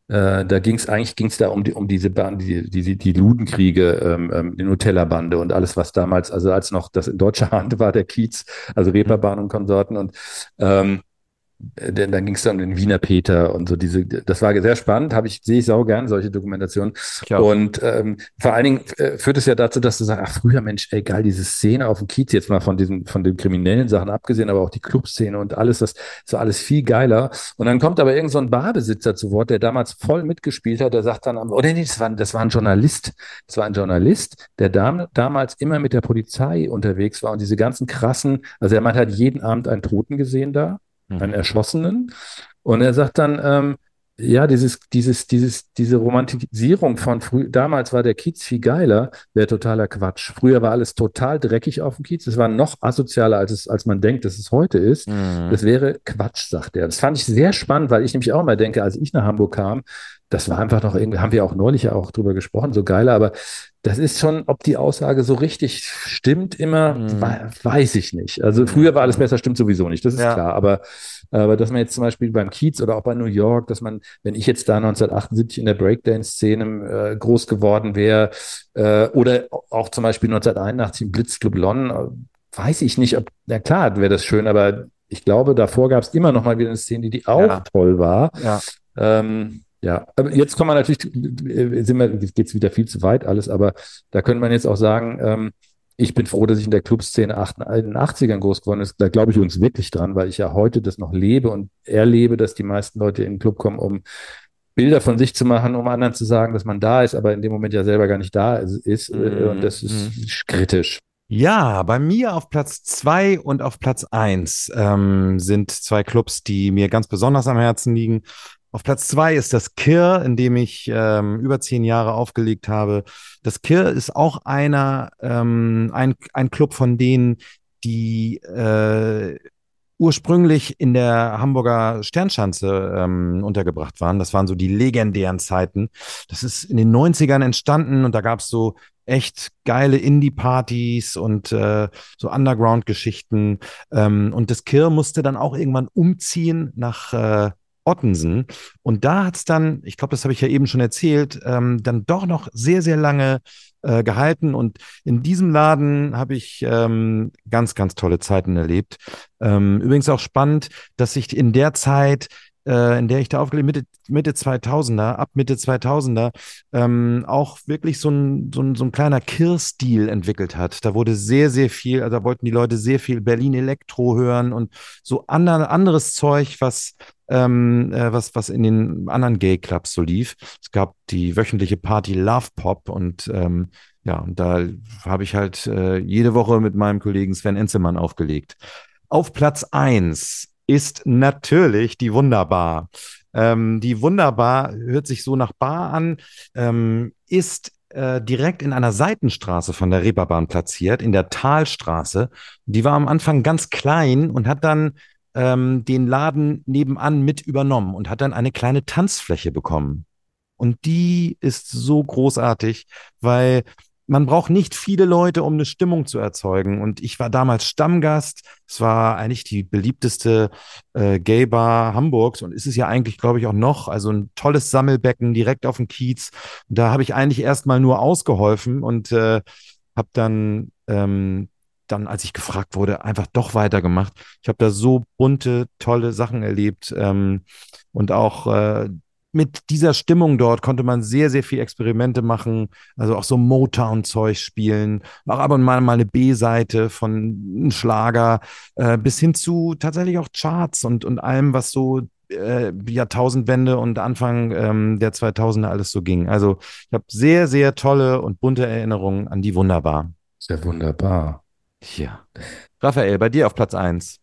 Äh, da ging es eigentlich ging's da um die um diese Band, die, die, die Ludenkriege, ähm, ähm, die Nutella-Bande und alles, was damals, also als noch das in deutscher Hand war, der Kiez, also Reeperbahn und Konsorten und ähm, denn dann ging es dann um den Wiener Peter und so diese, das war sehr spannend, habe ich, sehe ich sau gern, solche Dokumentationen. Ich auch. Und ähm, vor allen Dingen äh, führt es ja dazu, dass du sagst, ach früher, Mensch, ey geil, diese Szene auf dem Kiez, jetzt mal von diesen, von den kriminellen Sachen abgesehen, aber auch die Clubszene und alles, das ist so alles viel geiler. Und dann kommt aber irgend so ein Barbesitzer zu Wort, der damals voll mitgespielt hat, der sagt dann, oder nee, das war, das war ein Journalist, das war ein Journalist, der dam damals immer mit der Polizei unterwegs war und diese ganzen krassen, also er meint, er hat jeden Abend einen Toten gesehen da, einen Erschossenen. Und er sagt dann, ähm, ja, dieses, dieses, dieses, diese Romantisierung von früh, damals war der Kiez viel geiler, wäre totaler Quatsch. Früher war alles total dreckig auf dem Kiez. Es war noch asozialer, als es, als man denkt, dass es heute ist. Mhm. Das wäre Quatsch, sagt er. Das fand ich sehr spannend, weil ich nämlich auch mal denke, als ich nach Hamburg kam, das war einfach noch irgendwie, haben wir auch neulich ja auch drüber gesprochen, so geiler, aber das ist schon, ob die Aussage so richtig stimmt immer, Mhm. we- weiß ich nicht. Also früher war alles besser, stimmt sowieso nicht, das ist Ja. klar, aber aber dass man jetzt zum Beispiel beim Kiez oder auch bei New York, dass man, wenn ich jetzt da neunzehnhundertachtundsiebzig in der Breakdance-Szene äh, groß geworden wäre, äh, oder auch zum Beispiel neunzehnhunderteinundachtzig im Blitzclub London, äh, weiß ich nicht, ob, na klar, wäre das schön, aber ich glaube, davor gab es immer noch mal wieder eine Szene, die auch Ja. toll war. Ja. Ähm, ja, aber jetzt kommen wir natürlich, äh, sind wir, jetzt geht's wieder viel zu weit alles, aber da könnte man jetzt auch sagen, ähm, ich bin froh, dass ich in der Clubszene acht- in den achtzigern groß geworden ist. Da glaube ich übrigens wirklich dran, weil ich ja heute das noch lebe und erlebe, dass die meisten Leute in den Club kommen, um Bilder von sich zu machen, um anderen zu sagen, dass man da ist, aber in dem Moment ja selber gar nicht da ist. ist äh, Mhm. Und das ist kritisch. Ja, bei mir auf Platz zwei und auf Platz eins ähm, sind zwei Clubs, die mir ganz besonders am Herzen liegen. Auf Platz zwei ist das Kirr, in dem ich ähm, über zehn Jahre aufgelegt habe. Das Kirr ist auch einer, ähm, ein, ein Club von denen, die äh, ursprünglich in der Hamburger Sternschanze ähm, untergebracht waren. Das waren so die legendären Zeiten. Das ist in den neunzigern entstanden und da gab es so echt geile Indie-Partys und äh, so Underground-Geschichten. Ähm, und das Kirr musste dann auch irgendwann umziehen nach äh, Ottensen. Und da hat's dann, ich glaube, das habe ich ja eben schon erzählt, ähm, dann doch noch sehr, sehr lange äh, gehalten. Und in diesem Laden habe ich ähm, ganz, ganz tolle Zeiten erlebt. Ähm, übrigens auch spannend, dass ich in der Zeit, äh, in der ich da aufgelegt, Mitte, Mitte zweitausender, ab Mitte zweitausender, ähm, auch wirklich so ein, so ein, so ein kleiner Kirr-Stil entwickelt hat. Da wurde sehr, sehr viel, also da wollten die Leute sehr viel Berlin Elektro hören und so ander, anderes Zeug, was ähm, äh, was, was in den anderen Gay-Clubs so lief. Es gab die wöchentliche Party Love Pop und ähm, ja, und da habe ich halt äh, jede Woche mit meinem Kollegen Sven Enzelmann aufgelegt. Auf Platz eins ist natürlich die Wunderbar. Ähm, die Wunderbar hört sich so nach Bar an, ähm, ist äh, direkt in einer Seitenstraße von der Reeperbahn platziert, in der Talstraße. Die war am Anfang ganz klein und hat dann ähm, den Laden nebenan mit übernommen und hat dann eine kleine Tanzfläche bekommen. Und die ist so großartig, weil man braucht nicht viele Leute, um eine Stimmung zu erzeugen. Und ich war damals Stammgast. Es war eigentlich die beliebteste äh, Gay-Bar Hamburgs und ist es ja eigentlich, glaube ich, auch noch. Also ein tolles Sammelbecken direkt auf dem Kiez. Und da habe ich eigentlich erstmal nur ausgeholfen und äh, habe dann, ähm, dann, als ich gefragt wurde, einfach doch weitergemacht. Ich habe da so bunte, tolle Sachen erlebt ähm, und auch äh, mit dieser Stimmung dort konnte man sehr, sehr viel Experimente machen, also auch so Motown-Zeug spielen, auch aber mal, mal eine B-Seite von einem Schlager äh, bis hin zu tatsächlich auch Charts und, und allem, was so äh, Jahrtausendwende und Anfang ähm, der zweitausender alles so ging. Also ich habe sehr, sehr tolle und bunte Erinnerungen an die Wunderbar. Sehr wunderbar. Ja. Raphael, bei dir auf Platz eins.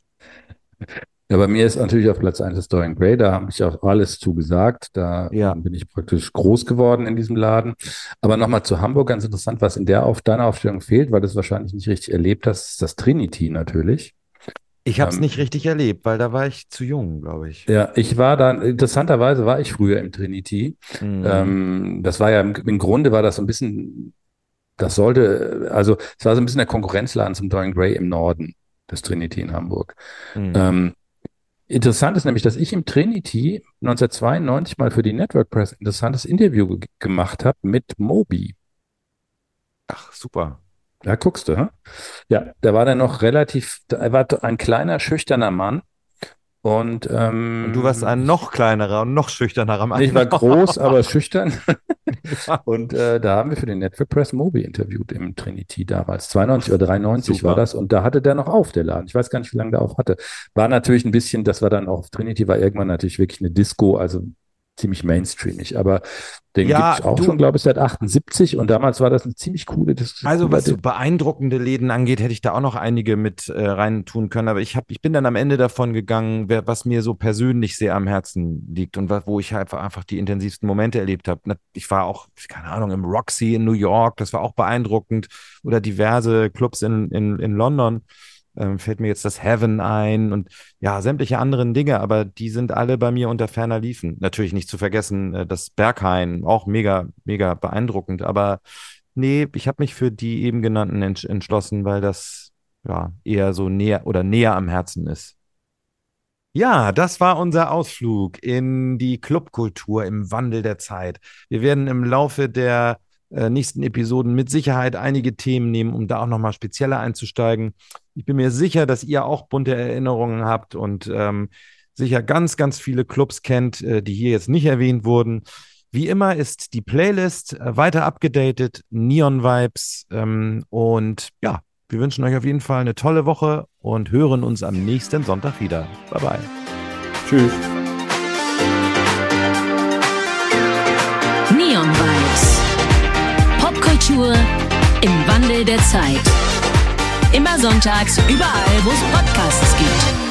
Ja, bei mir ist natürlich auf Platz eins das Dorian Gray, da habe ich auch alles zugesagt. Da Ja. bin ich praktisch groß geworden in diesem Laden. Aber nochmal zu Hamburg, ganz interessant, was in der auf deiner Aufstellung fehlt, weil du es wahrscheinlich nicht richtig erlebt hast, ist das Trinity natürlich. Ich habe es Ähm, nicht richtig erlebt, weil da war ich zu jung, glaube ich. Ja, ich war da, interessanterweise war ich früher im Trinity. Mhm. Ähm, das war ja, im, im Grunde war das so ein bisschen, das sollte, also es war so ein bisschen der Konkurrenzladen zum Dorian Gray im Norden, das Trinity in Hamburg. Mhm. Ähm, Interessant ist nämlich, dass ich im Trinity neunzehnhundertzweiundneunzig mal für die Network Press ein interessantes Interview ge gemacht habe mit Moby. Ach, super. Da guckst du, hm? Ja, da war der noch relativ, er war ein kleiner, schüchterner Mann. Und, ähm, und du warst ein noch kleinerer und noch schüchternerer Mann. Ich war groß, aber schüchtern. Ja. Und äh, da haben wir für den Network Press Moby interviewt im Trinity damals. zweiundneunzig oder dreiundneunzig Super. War das. Und da hatte der noch auf, der Laden. Ich weiß gar nicht, wie lange der auf hatte. War natürlich ein bisschen, das war dann auch, Trinity war irgendwann natürlich wirklich eine Disco, also ziemlich mainstreamig. Aber den ja, gibt es auch du, schon, glaube ich, seit achtundsiebzig. Und damals war das eine ziemlich coole Disco. Also was so beeindruckende Läden angeht, hätte ich da auch noch einige mit äh, rein tun können. Aber ich, hab, ich bin dann am Ende davon gegangen, wer, was mir so persönlich sehr am Herzen liegt und was, wo ich einfach, einfach die intensivsten Momente erlebt habe. Ich war auch, keine Ahnung, im Roxy in New York, das war auch beeindruckend. Oder diverse Clubs in, in, in London. Ähm, fällt mir jetzt das Heaven ein und ja, sämtliche anderen Dinge, aber die sind alle bei mir unter ferner Liefen. Natürlich nicht zu vergessen, äh, das Berghain, auch mega, mega beeindruckend, aber nee, ich habe mich für die eben genannten entsch entschlossen, weil das ja eher so näher oder näher am Herzen ist. Ja, das war unser Ausflug in die Clubkultur im Wandel der Zeit. Wir werden im Laufe der äh, nächsten Episoden mit Sicherheit einige Themen nehmen, um da auch nochmal spezieller einzusteigen. Ich bin mir sicher, dass ihr auch bunte Erinnerungen habt und ähm, sicher ganz, ganz viele Clubs kennt, äh, die hier jetzt nicht erwähnt wurden. Wie immer ist die Playlist äh, weiter abgedatet, Neon Vibes ähm, und ja, wir wünschen euch auf jeden Fall eine tolle Woche und hören uns am nächsten Sonntag wieder. Bye bye. Tschüss. Neon Vibes. Popkultur im Wandel der Zeit. Immer sonntags überall, wo es Podcasts gibt.